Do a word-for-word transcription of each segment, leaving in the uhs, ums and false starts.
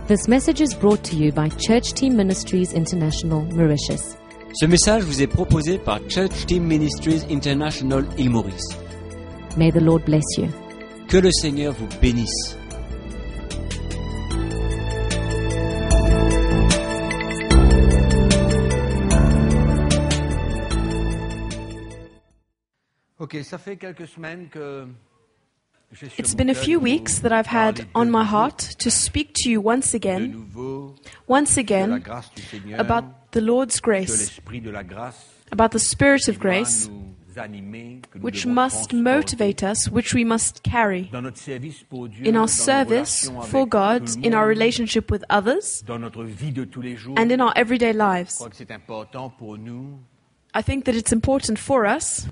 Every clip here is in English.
This message is brought to you by Church Team Ministries International, Mauritius. Ce message vous est proposé par Church Team Ministries International, Île Maurice. May the Lord bless you. Que le Seigneur vous bénisse. Ok, ça fait quelques semaines que j'ai sur It's mon been a cœur few de weeks vous that I've had parler on de my nouveau, heart to speak to you once de again, nouveau once de la again, grâce du Seigneur, about the Lord's de grace, l'esprit de la grâce, about the Spirit qui of doit grace, nous animer, que nous which devons must transporter motivate us, which we must carry dans notre service pour Dieu, in dans our nos service relations for avec God, tout le in our monde, relationship with others, dans notre vie de tous les jours. and in our everyday Je lives. crois que c'est important pour nous I think that it's important for us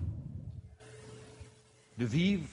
de vivre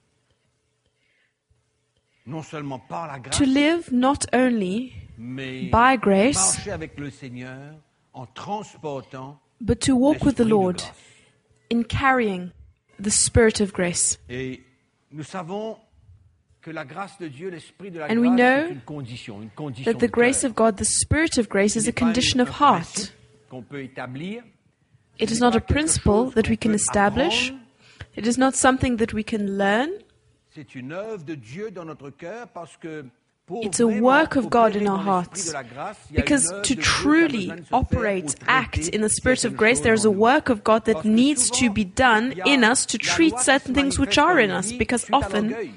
non seulement par la grâce, to live not only mais by grace, marcher avec le Seigneur en transportant but to walk with the l'esprit de Lord grâce. in carrying the Spirit of grace. Et nous savons que la grâce de Dieu, l'esprit de la And we grâce, know c'est une condition, une condition That the de grace cœur. of God, the Spirit of grace, Ce is n'est a pas condition un of heart. principe qu'on peut établir. It Ce is n'est not pas a quelque principle chose that qu'on we can peut establish. apprendre. It is not something that we can learn. C'est une œuvre de Dieu dans notre cœur parce que pour It's a vraiment work of God opérer in our dans l'esprit hearts. de la grâce, il y a une Because œuvre to de Dieu qui a truly besoin de se faire operate, pour act traiter in the Spirit of certaines grace, choses there is a en nous. work of God that Parce que needs souvent, to be done il y a in us to la treat loi qui certain se things which manifeste are dans in nos us. vies Because suite à often, l'orgueil.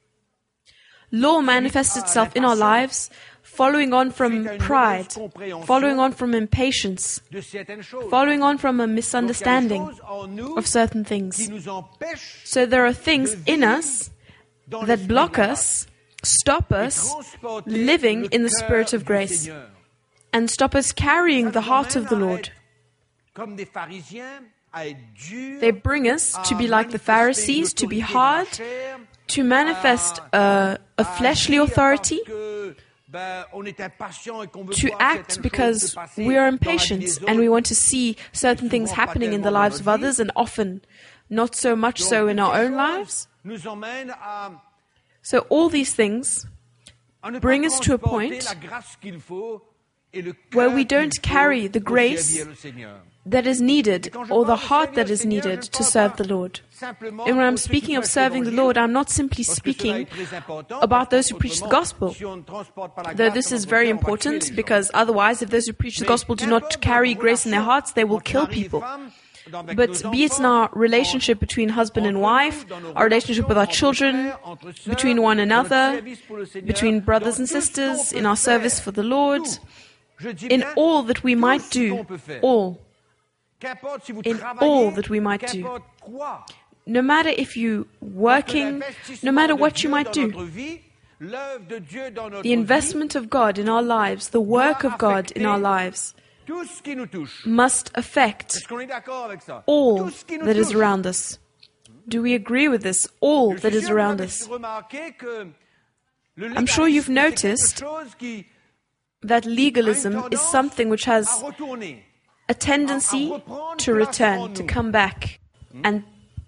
law manifests itself in our lives, following on from pride, following on from impatience, de certaines choses. following on from a Donc, il y a des misunderstanding choses en nous of certain qui things. nous empêchent So there are things in us dans that l'esprit block de la grâce us, stop et us transporter living le in the cœur Spirit of du grace, Seigneur. and stop us carrying Ça the nous heart of emmène the à Lord. être comme des pharisiens, à être durs, They bring us to à be like the manifester Pharisees, to be une autorité dans la hard, chair, to manifest à- a, a à fleshly agir authority, parce que, ben, on est impatient et qu'on veut to voir act certaines because choses se passer we are dans la vie impatient des and we autres. want to see certain things happening in the lives of others, and often not so much Donc, so in toutes our ces own choses lives. nous emmènent à, So all these things à ne bring pas us to a transporter point la grâce qu'il faut et le where cœur we don't qu'il faut carry the pour grace servir le Seigneur. that is needed, Et quand je or the parle de heart servir that le is Seigneur, je needed ne to parle serve pas the Lord. simplement And when I'm pour ceux qui speaking of prêchent serving the l'Évangile, Lord, I'm not simply parce que cela est speaking très important, about parce those who preach the qu'autrement, gospel. si on ne transporte pas la Though grâce this dans is notre very cœur, on va tuer important, les gens. because otherwise, if those who preach the Mais gospel do qu'importe not notre carry grace in their relation hearts, they will entre kill mari et people. femme, dans- avec But nos be it in enfants, our relationship between husband and entre wife, nous, dans nos our relationship with our relations, children, entre frères, entre sœurs, between one dans notre another, service pour le Seigneur, between brothers dans and tout ce qu'on sisters, peut in our service faire, for the Lord, tout. Je dis in bien, all that we tout might ce qu'on do, peut faire. all, Qu'importe si vous in travaillez, all that we might do. qu'importe quoi. no matter if you Parce que working, l'investissement no matter de what Dieu you might dans do, notre vie, l'œuvre de Dieu dans notre the vie, investment of God in our lives, the work of God in our lives, tout ce qui nous touche. must affect Est-ce qu'on est d'accord avec ça? all Tout ce qui nous that is touche. around us. Do we agree with this? All Je that suis is sûr que vous around avez us. remarqué que le I'm sure you've légalisme, c'est quelque noticed chose qui That a une legalism is tendance something which à has retourner. a tendency to return, to come back, and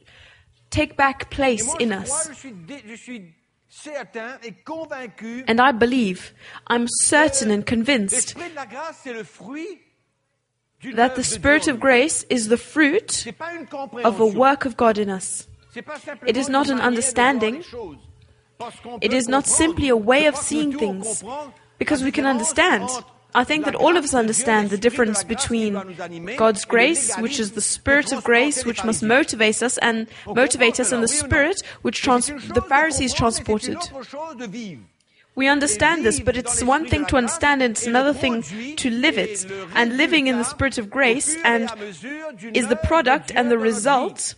take back Et place moi, in je crois, us. je suis, dé- je suis certain et convaincu And I believe, I'm certain and convinced l'esprit de la grâce, c'est le fruit d'une that œuvre the de Spirit Dieu. of grace is the fruit C'est pas une of a compréhension. work of God in us. C'est pas simplement It is not une an manière de voir understanding. les choses. Parce qu'on It peut is not comprendre. simply a way Je of crois que seeing nous tous, on things, comprend because la we can différence understand. entre I think la that all of grâce us de Dieu, understand the l'esprit de la difference grâce qui between doit nous animer, God's et le grace, which is légalisme the qui Spirit of grace, transportait which les must pharisiens. motivate us and On motivate comprend us, and cela, the oui ou non? Spirit which Mais trans c'est une chose the de Pharisees comprendre, mais c'est transported. une autre chose de vivre. We understand this, but it's one thing to understand and it's another thing to live it. And living in the Spirit of grace and is the product and the result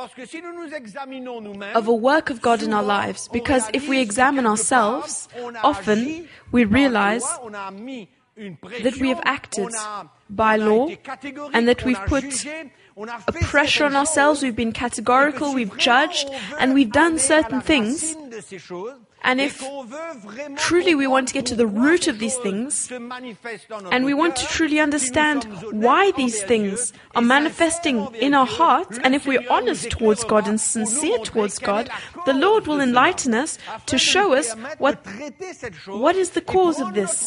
of a work of God in our lives. Because if we examine ourselves, often we realize that we have acted by law and that we've put a pressure on ourselves, we've been categorical, we've judged, and we've done certain things. And if truly we want to get to the root of these things, and we want to truly understand why these things are manifesting in our hearts, and if we're honest towards God and sincere towards God, the Lord will enlighten us to show us what, what is the cause of this,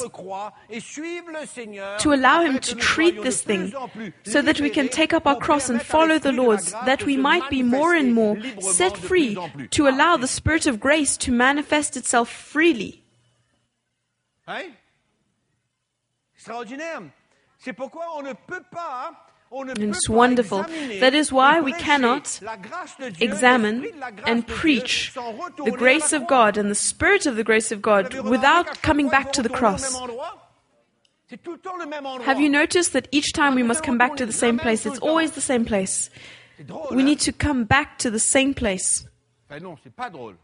to allow Him to treat this thing, so that we can take up our cross and follow the Lord, that we might be more and more set free to allow the Spirit of grace to manifest itself freely. Hein? Extraordinaire. C'est pourquoi on ne peut pas, on ne And peut it's pas wonderful. examiner That is why et we prêcher cannot la grâce de Dieu, examine l'esprit de la grâce and de Dieu preach sans the retourner à grace la of croix. God and the Spirit of the grace of God Vous avez remarqué qu'à without chaque coming fois back qu'il to the faut retourner au cross. même endroit, c'est tout le temps le même endroit. Have you noticed that each time we must come back to the same place, it's always the same place? C'est drôle, We hein? need to come back to the same place. Enfin, non, c'est pas drôle.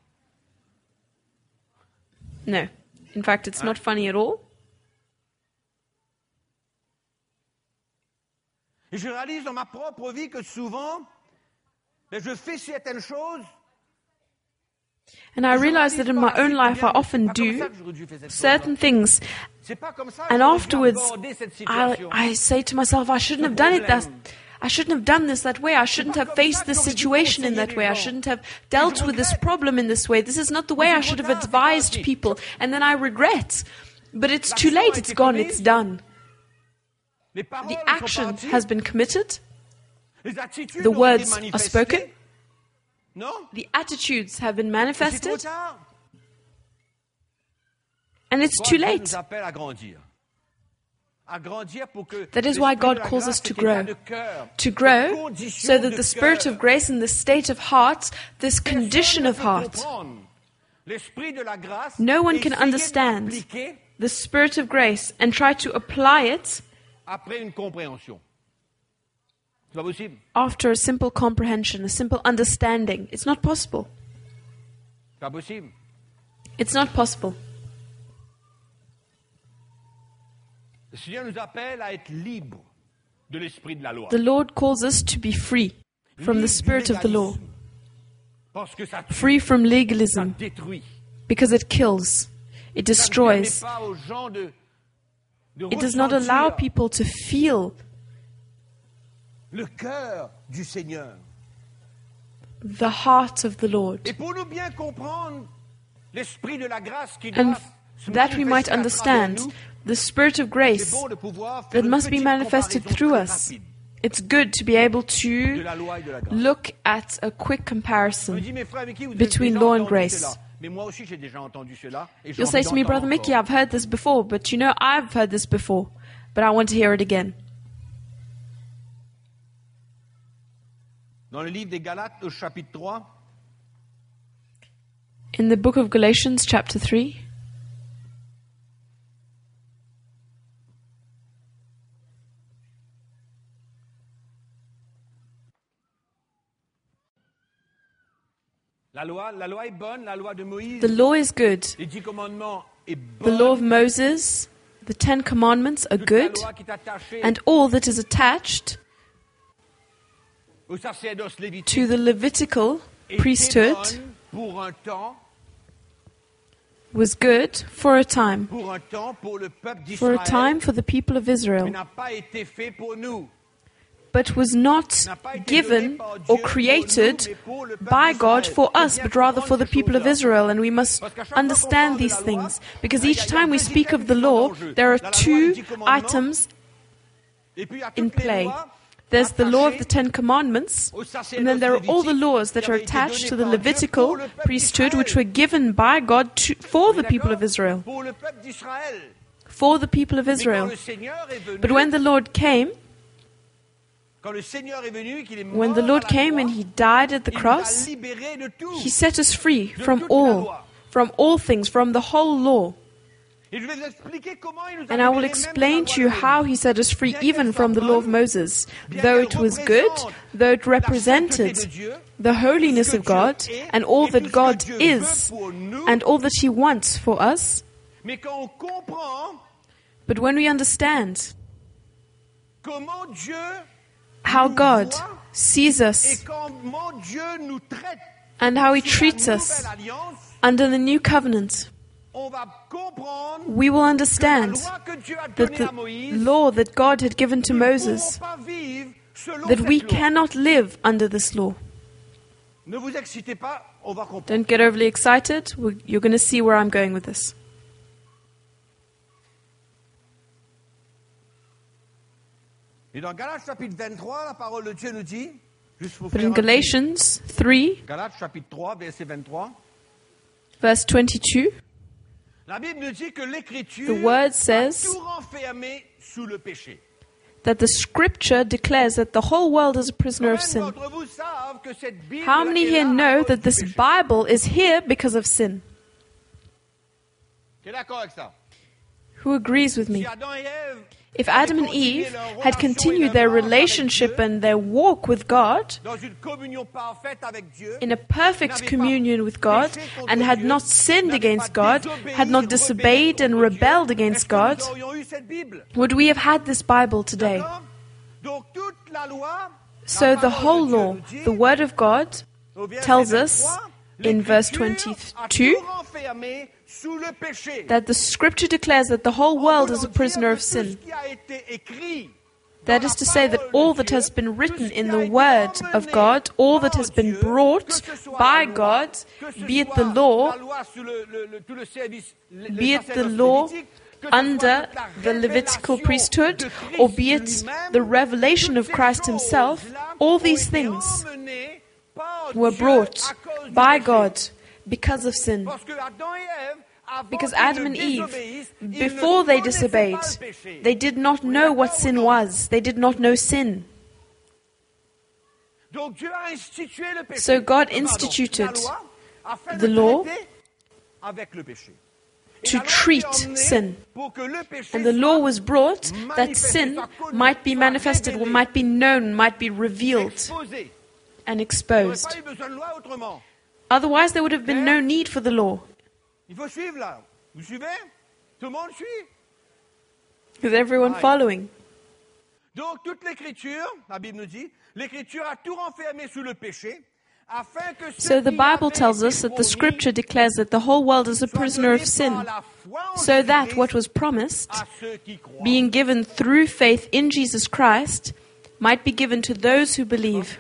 No. In fact, it's not funny at all. Et je réalise dans ma propre vie que souvent, ben, je fais certaines choses. And I realize that in my own life, I often do certain things, and afterwards I, I say to myself, I shouldn't have done it that I shouldn't have done this that way. I shouldn't have faced this situation in that way. I shouldn't have dealt with this problem in this way. This is not the way I should have advised people. And then I regret. But it's too late. It's gone. It's done. The action has been committed. The words are spoken. The attitudes have been manifested. And it's too late. That is why God calls us to grow. To grow so that the Spirit of grace and the state of heart, this condition of heart, no one can understand the Spirit of grace and try to apply it after a simple comprehension, a simple understanding. It's not possible. It's not possible. The Lord calls us to be free from the spirit of the law, free from legalism, because it kills, it destroys. It does not allow people to feel the heart of the Lord. And that we might understand the Spirit of grace that must be manifested through us. It's good to be able to look at a quick comparison between law and grace. You'll say to me, Brother Mickey, I've heard this before, but you know, I've heard this before, but I want to hear it again. In the book of Galatians, chapter three, the law is good. The law of Moses, the Ten Commandments are good, and all that is attached to the Levitical priesthood was good for a time, for a time for the people of Israel, but was not given or created by God for us, but rather for the people of Israel. And we must understand these things, because each time we speak of the law, there are two items in play. There's the law of the Ten Commandments, and then there are all the laws that are attached to the Levitical priesthood, which were given by God to, for the people of Israel. For the people of Israel. But when the Lord came, when the Lord came and He died at the cross, He set us free from all, from all things, from the whole law. And I will explain to you how He set us free even from the law of Moses. Though it was good, though it represented the holiness of God and all that God is and all that He wants for us, but when we understand how God sees us and how He treats us under the new covenant, we will understand that the law that God had given to Moses, that we cannot live under this law. Don't get overly excited. You're going to see where I'm going with this. But in Galatians three, verse twenty-two, the word says that the scripture declares that the whole world is a prisoner of sin. How many here know that this Bible is here because of sin? Who agrees with me? If Adam and Eve had continued their relationship and their walk with God in a perfect communion with God and had not sinned against God, had not disobeyed and rebelled against God, would we have had this Bible today? So the whole law, the Word of God, tells us in verse twenty-two that the scripture declares that the whole world is a prisoner of sin. That is to say that all that has been written in the Word of God, all that has been brought by God, be it the law, be it the law under the Levitical priesthood, or be it the revelation of Christ Himself, all these things were brought by God because of sin. Because Adam and Eve, before they disobeyed, they did not know what sin was. They did not know sin. So God instituted the law to treat sin. And the law was brought that sin might be manifested, or might be known, might be revealed and exposed. Otherwise, there would have been no need for the law. Is everyone following? So the Bible tells us that the scripture declares that the whole world is a prisoner of sin, so that what was promised, being given through faith in Jesus Christ, might be given to those who believe.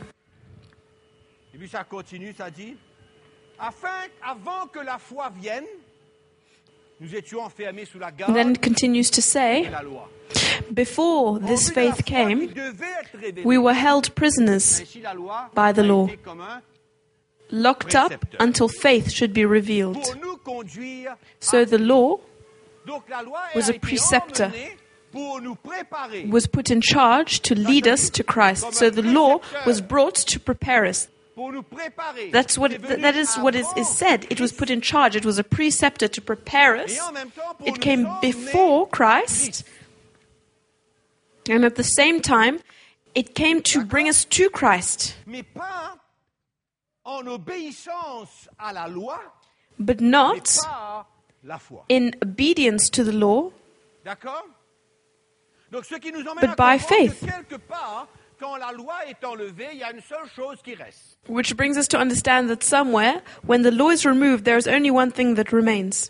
And then it continues to say, before this faith came, we were held prisoners by the law, locked up until faith should be revealed. So the law was a preceptor, was put in charge to lead us to Christ. So the law was brought to prepare us. That's what that is what is, is said. It was put in charge. It was a preceptor to prepare us. It came before Christ, and at the same time, it came to bring us to Christ. But not in obedience to the law, but by faith. Which brings us to understand that somewhere, when the law is removed, there is only one thing that remains.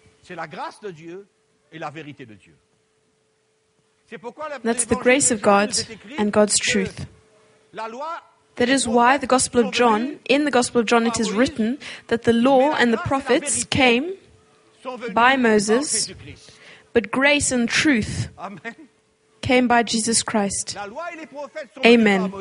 That's the grace of God and God's truth. That is why the Gospel of John, in the Gospel of John it is written that the law and the prophets came by Moses, but grace and truth came by Jesus Christ. Amen.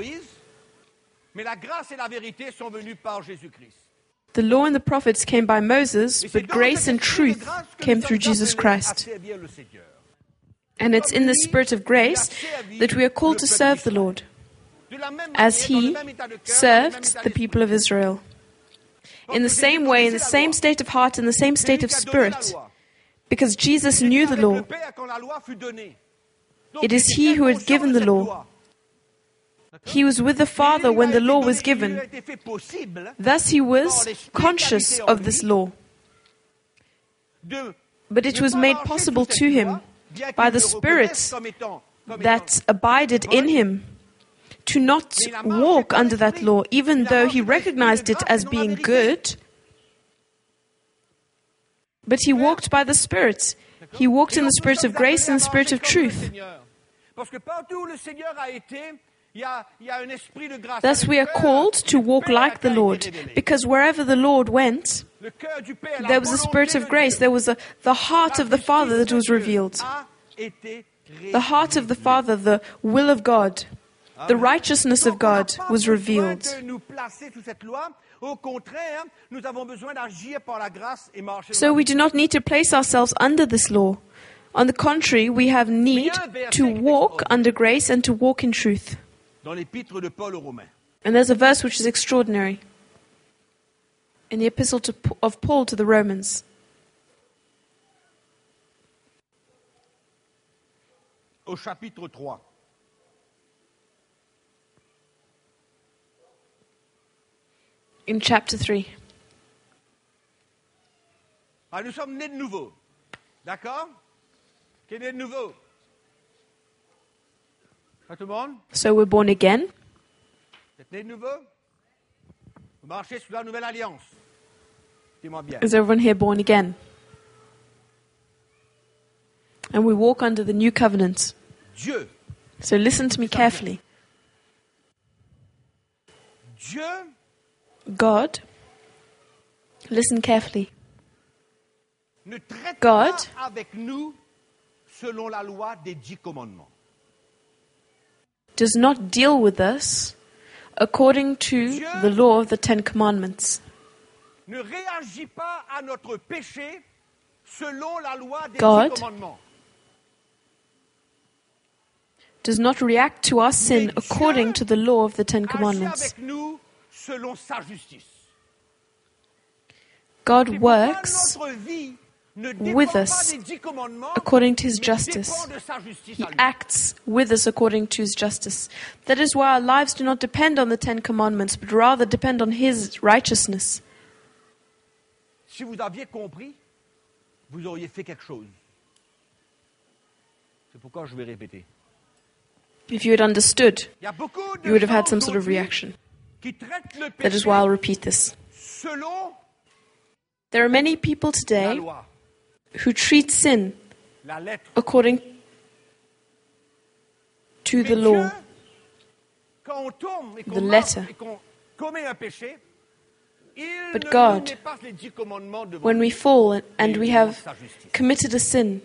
The law and the prophets came by Moses, but grace and truth came through Jesus Christ. And it's in the spirit of grace that we are called to serve the Lord, as He served the people of Israel. In the same way, in the same state of heart, in the same state of spirit, because Jesus knew the law. It is He who had given the law. He was with the Father when the law was given. Thus He was conscious of this law. But it was made possible to Him by the Spirit that abided in Him to not walk under that law, even though he recognized it as being good. But he walked by the Spirit. He walked in the Spirit of grace and the Spirit of truth. Thus we are called to walk like the Lord, because wherever the Lord went, there was a spirit of grace. There was a, the heart of the Father that was revealed. The heart of the Father, the will of God, the righteousness of God was revealed. So we do not need to place ourselves under this law. On the contrary, we have need to walk under grace and to walk in truth. And there's a verse which is extraordinary in the epistle to, of Paul to the Romans. Au chapitre trois. In chapter three. Ah, nous sommes nés de nouveau. D'accord? Qui est né de nouveau? Pas tout le monde? So we're born again. Vous êtes né de nouveau? Vous marchez sous la nouvelle alliance. Dis-moi bien. Is everyone here born again? And we walk under the new covenant. Dieu. So listen to me carefully. Dieu. God. Listen carefully. Ne traite God pas avec nous selon la loi des dix commandements. Does not deal with us according to the law of the Ten Commandments. Ne réagit pas à notre péché selon la loi des God dix commandements. Does not react to our sin according to the law of the Ten Commandments. Agit avec nous selon sa justice. God C'est works pourquoi notre vie ne with dépend pas us des dix commandements, according to His mais justice. dépend de sa justice He à lui. acts with us according to His justice. That is why our lives do not depend on the Ten Commandments, but rather depend on His righteousness. Si vous aviez compris, vous auriez fait quelque chose. C'est pourquoi je vais répéter. If you had understood, Il y a beaucoup de you would have had gens some sort of aujourd'hui reaction. qui traitent le That is péché why I'll repeat this. selon There are many people la today loi, who treat sin la lettre. according to the Mais law. Dieu, quand on tombe et The qu'on letter. marche et qu'on commet un péché, il But ne God, nous met pas les dix commandements devant When we lui. fall and Il we nous have montre sa justice. committed a sin,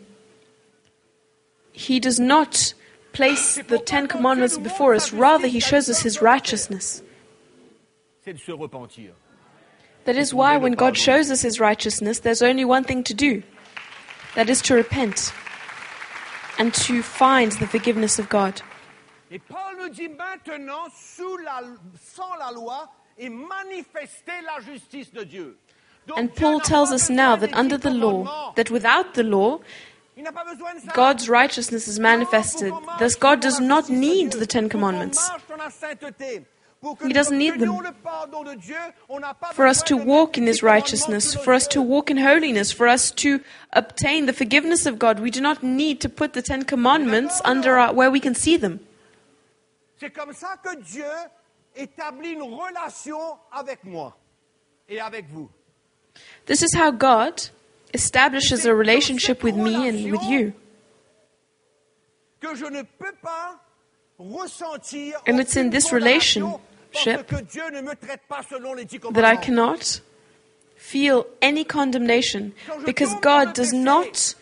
He does not place the Ten Commandments before us. Rather, He shows us His righteousness. C'est de se repentir. That is why when God shows us His righteousness, there's only one thing to do. That is to repent and to find the forgiveness of God. Et Paul nous dit maintenant, sous la, sans la loi, et manifester la justice de Dieu. Donc, And Dieu Paul n'a tells pas us besoin now des that under dix the law, commandements. that without the law, Il n'a pas besoin de ça. God's righteousness is manifested. Non, pour qu'on marche Thus, God selon does la not justice de need Dieu, the Ten pour qu'on Commandments. marche dans la sainteté, pour que He nous doesn't need them. obtenions le pardon de Dieu, on n'a pas For us besoin to de walk mettre in les His dix commandements righteousness, sous nos for us to yeux. walk in holiness, for us to obtain the forgiveness of God, we do not need to put the Ten Commandments under our, where we can see them. C'est comme ça que Dieu établit une relation avec moi et avec vous. This is how God establishes a relationship with me and with you. Que je ne peux pas ressentir And it's in aucune this condamnation relationship parce que Dieu ne me traite pas selon les dix That I commandements. cannot feel any condemnation because God does not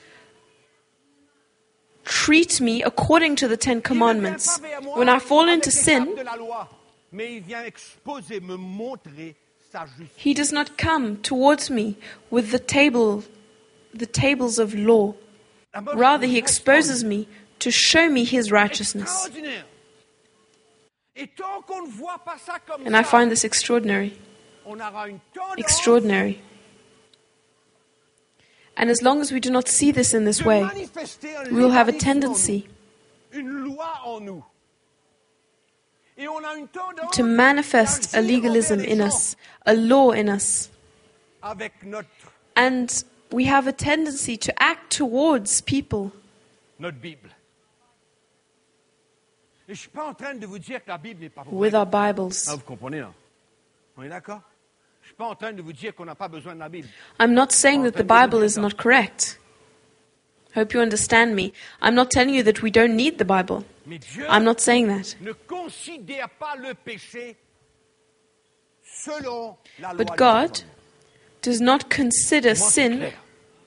treat me according to the Ten Il ne vient Commandments. pas vers moi When I fall avec into les sin, cartes de la loi, mais il vient exposer, me montrer sa justice. He does not come towards me with the table, the tables of law. Rather, He exposes me to show me His righteousness. Extraordinaire. Et tant qu'on ne voit pas ça comme And I ça, find this extraordinary. on aura une tendance Extraordinary. And as long as we do not see this in this de way, manifester un we will have a légalisme en nous, tendency une loi en nous. Et on a une tendance to manifest a d'agir legalism envers les in gens us, a law in us. avec notre, And we have a tendency to act towards people notre Bible. Je suis pas en train de vous dire que la Bible n'est pas pour with vrai. our Bibles. Ah, vous comprenez là? On est d'accord? Je suis pas en train de vous dire qu'on n'a pas besoin de la Bible. I'm not saying that the Bible is not correct. Hope you understand me. I'm not telling you that we don't need the Bible. Mais Dieu I'm not saying that. ne considère pas le péché selon la loi. But des God commandements. does not consider Moi, c'est sin clair.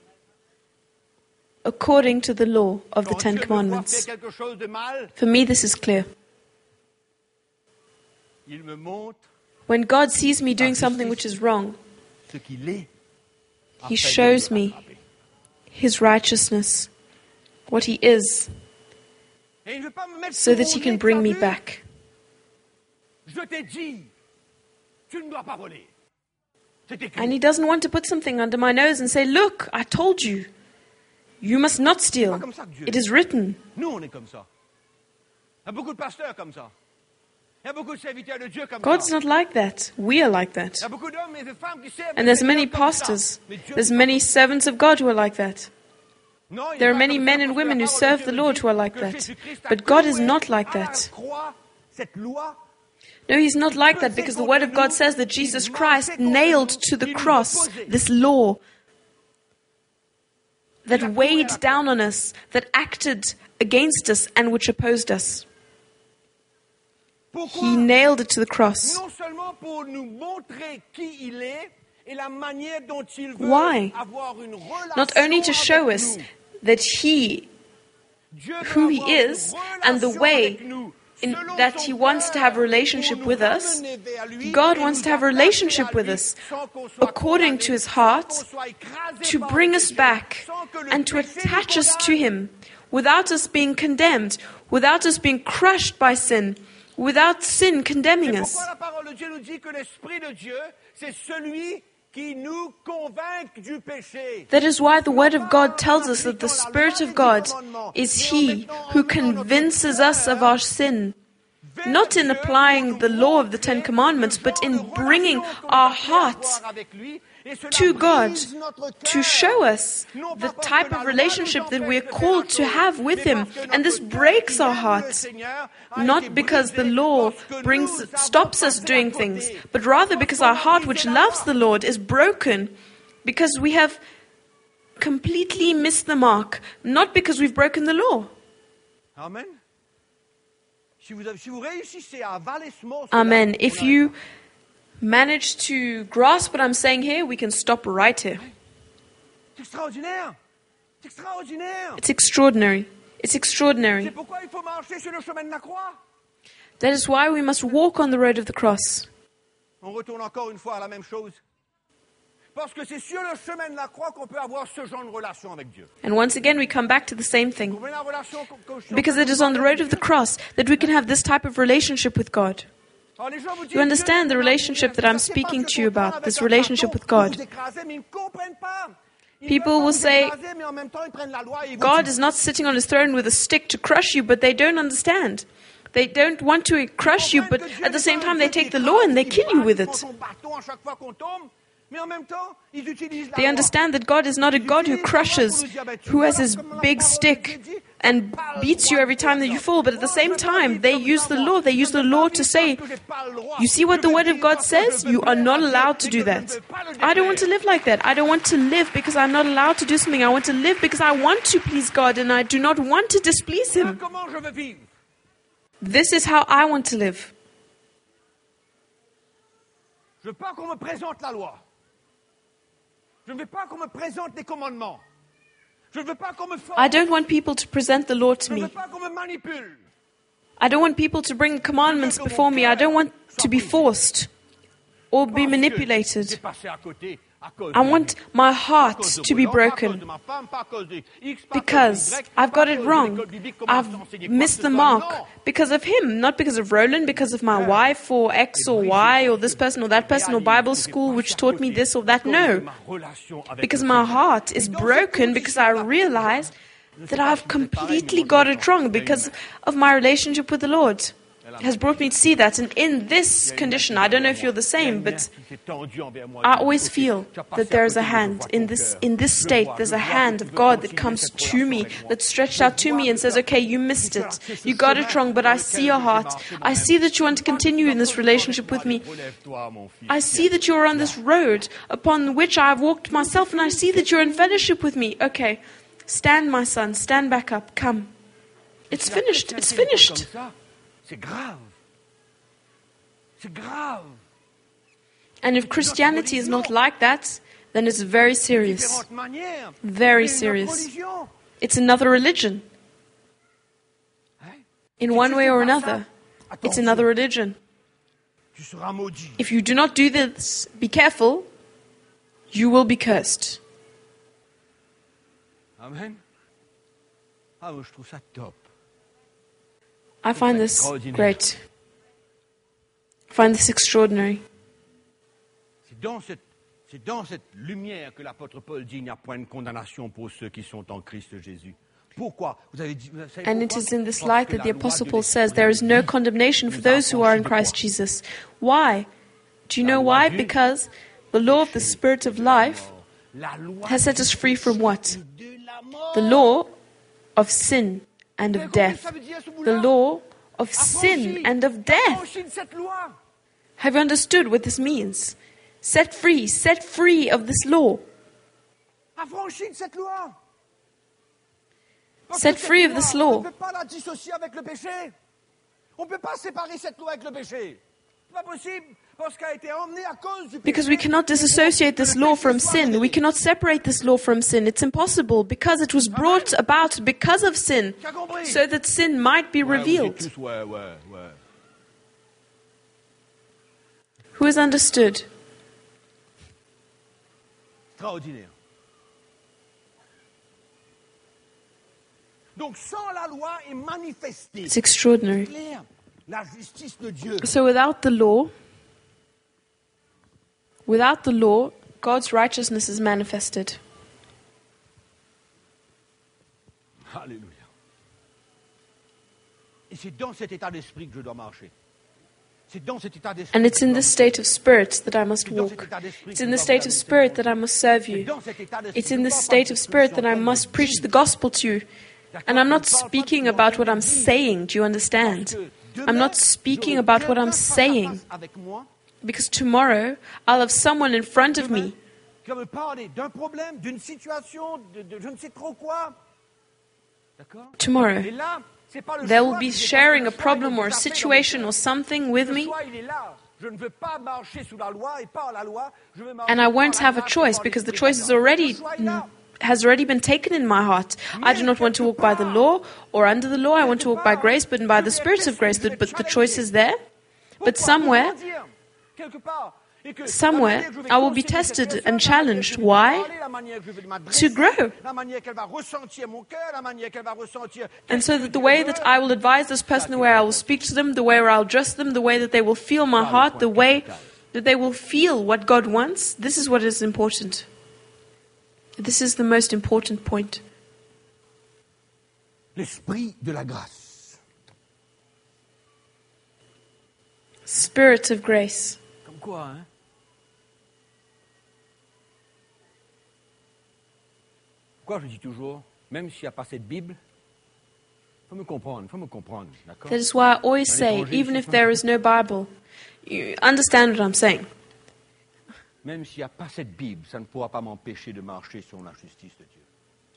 according to the law of the Quand Ten Dieu me voit Commandments. faire quelque chose de mal, For me, this is clear. il me montre When God sees me doing something which is wrong, ce qu'il est. He afin de shows me me rattraper. His righteousness, what He is, Et il ne veut pas me mettre so sur that mon He nez, can bring me t'as vu? back. Je t'ai dit, tu ne dois pas voler. C'est écrit. And He doesn't want to put something under my nose and say, look, I told you, you must not steal. It is written. Nous, on est comme ça. Il y a beaucoup de pasteurs comme ça. Il y a beaucoup de serviteurs de Dieu comme God's ça. not like that. We are like that. Il y a beaucoup d'hommes et de femmes qui servent And le there's many Seigneur comme ça. pastors, Mais Dieu there's n'est many pas- servants of God who are like that. Non, il There n'est are pas many comme men ça, and parce que women la who parole de serve Dieu the nous Lord dit who are like que that. Jésus-Christ a But God is cloué not like à la that. croix cette loi. No, He's not like that because the Word of God says that Jesus Christ nailed to the cross this law that weighed down on us, that acted against us and which opposed us. He Pourquoi? nailed it to the cross. Non seulement pour nous montrer qui il est et la manière dont il veut Why? avoir une relation Not only to show avec us nous. that He, Dieu veut who He avoir is, une and the relation way avec nous, in, selon that son He wants to have a cœur, relationship pour nous with us, ramener vers lui God et wants nous to have a attacher relationship à with lui us sans qu'on soit according condamné, to His sans heart, qu'on soit écrasé to par bring le us péché, back sans que le and to péché nous attach us to condamne. Him without us being condemned, without us being crushed by sin, without sin condemning C'est us. pourquoi la parole de Dieu nous dit que l'Esprit de Dieu, c'est celui qui nous convainc du péché. That is why the Word of God tells us that the Spirit of God is He who convinces us of our sin, not in applying the law of the Ten Commandments, but in bringing our hearts to God to show us the type of relationship that we are called to have with Him. And this breaks our hearts, not because the law brings stops us doing things, but rather because our heart, which loves the Lord, is broken because we have completely missed the mark, not because we've broken the law. Amen. Si vous, si vous réussissez à avaler ce mot, Amen. If you manage to grasp what I'm saying here, we can stop right here. c'est extraordinaire. C'est extraordinaire. It's extraordinary. It's extraordinary. C'est pourquoi il faut marcher sur le chemin de la croix. That is why we must walk on the road of the cross. On retourne encore une fois à la même chose. Parce que c'est sur le chemin de la croix qu'on peut avoir ce genre de relation avec Dieu. And once again, we come back to the same Vous thing. voyez la relation que- que je suis en Because train it de is on the vous road of the parler? cross that we can have this type of relationship with God. Alors, les gens vous disent, You understand Dieu, the relationship that I'm c'est speaking parce to you qu'on parle about, avec this un relationship bâton with God. pour vous écraser, mais ils ne comprennent pas. Ils People veulent pas will vous say, écraser, mais en même temps, ils prennent la loi et ils vont God tuer. is not sitting on His throne with a stick to crush you, but they don't understand. They don't want to crush you, but at the same time they take the law and they kill you with it. They understand that God is not a God who crushes, who has His big stick and beats you every time that you fall, but at the same time they use the law. They use the law to say, you see what the Word of God says? You are not allowed to do that. I don't want to live like that. I don't want to live because I'm not allowed to do something. I want to live because I want to please God and I do not want to displease Him. Comment je veux vivre? This is how I want to live. Je ne veux pas qu'on me présente la loi. Je ne veux pas qu'on me présente les commandements. Je ne veux pas qu'on me force. I don't want people to present the law to Je ne me. veux pas qu'on me manipule. I don't want people to bring commandments before me. I don't want to be forced or be Parce que manipulated. j'ai passé à côté à cause I de- want my à heart cause de to be Boulogne, pas à cause broken de ma femme, pas à cause de X, pas à cause because de Y, I've pas à got it cause de wrong. l'école biblique, comment I've enseigner quoi que missed ce the soit. mark Non. because of him, not because of Roland, because of my wife or X or Y or this person or that person or Bible school which taught me this or that. No, because my heart is broken because I realize that I've completely got it wrong because of my relationship with the Lord. has brought me to see that. And in this condition, I don't know if you're the same, but I always feel that there is a hand. In this, in this state, there's a hand of God that comes to me, that's stretched out to me and says, okay, you missed it. You got it wrong, but I see your heart. I see that you want to continue in this relationship with me. I see that you're on this road upon which I have walked myself, and I see that you're in fellowship with me. Okay, stand, my son, stand back up, come. It's finished, it's finished. C'est grave. C'est grave. And if Christianity is not like that, then it's very serious. Very serious. It's another religion. In one way or another, it's another religion. If you do not do this, be careful, you will be cursed. Amen. Ah, je trouve ça top. I find this great. I find this extraordinary. C'est dans cette, c'est dans cette lumière que l'apôtre Paul dit il n'y a point de condamnation pour ceux qui sont en Christ Jésus. Pourquoi? Vous avez dit, vous savez And it pourquoi? is in this Parce light que that la the loi Apostle de Paul says l'Esprit there is no nous condemnation for a those who are in affranchis de Christ quoi? Jesus. Why? Do you know why? Because the law of the Spirit of life La loi has set us free from what? de la mort. The law of sin and Vous avez of compris death. ce que ça veut dire, ce The bout-là? law of Affranchi. sin and of death. Affranchi de cette loi. Have you understood what this means? Set free, set free of this law. Affranchi de cette loi. Parce Set que cette free of loi, this on law. ne peut pas la dissocier avec le péché. On ne peut pas séparer cette loi avec le péché. C'est pas possible. Parce qu'elle a été emmenée à cause du péché. Because we cannot disassociate this law from sin. We cannot separate this law from sin. It's impossible because it was brought about because of sin, Tu as compris? so that sin might be Ouais, vous revealed. dites tous, ouais, ouais, ouais. Who has understood? Extraordinaire. Donc sans la loi est manifestée. It's extraordinary. Clair, la justice de Dieu. So without the law, without the law, God's righteousness is manifested. Alléluia. Et c'est dans cet état d'esprit que je dois marcher. C'est dans cet état d'esprit. And it's que je in dois this state of spirit that I must C'est dans cet walk. état d'esprit It's que in je this dois state vous of faire spirit that I must serve C'est you. dans cet état d'esprit It's que in je this dois state pas of spirit that I parler must de preach the vie. gospel to you. And I'm not speaking about what I'm saying. Do you understand? I'm not speaking about what I'm saying. Avec moi, Because tomorrow I'll have someone in front of me qui va me parler d'un problème, d'une situation, de, de je ne sais trop quoi. D'accord? tomorrow. Et là, c'est pas le They will choix be qui est sharing le a choix, problem il est or a déjà fait dans mon situation cœur. or something with Le me, choix, il est là. Je ne veux pas marcher sous la loi et par la loi. Je veux marcher and I par won't la have a grâce et choice par because the l'Esprit choice de is Dieu. already Le choix est là. has already been taken in my heart. I do not want to walk by the law or under the law. I want to walk by grace, but by the Spirit of grace. But, but the choice is there. But Pourquoi? somewhere, Pour grandir, quelque part. Et que somewhere, la manière que je vais I will be conseiller cette tested personne, and la challenged. manière que je vais Why? parler, la manière que je vais m'adresser, To grow. la manière qu'elle va ressentir mon cœur, la manière qu'elle va ressentir And so qu'est-ce that que the Dieu way veut. that I will advise this person, the way I will speak to them, the way I will address them, the way that they will feel my heart, the way that they will feel what God wants, this is what is important. This is the most important point. L'esprit de la grâce. Spirit of grace. Comme quoi, hein? Pourquoi je dis toujours, même s'il n'y a pas cette Bible, il faut me comprendre, il faut me comprendre, d'accord? That is why I always say, even if there is no Bible, you understand what I'm saying. Même s'il n'y a pas cette Bible, ça ne pourra pas m'empêcher de marcher sur la justice de Dieu.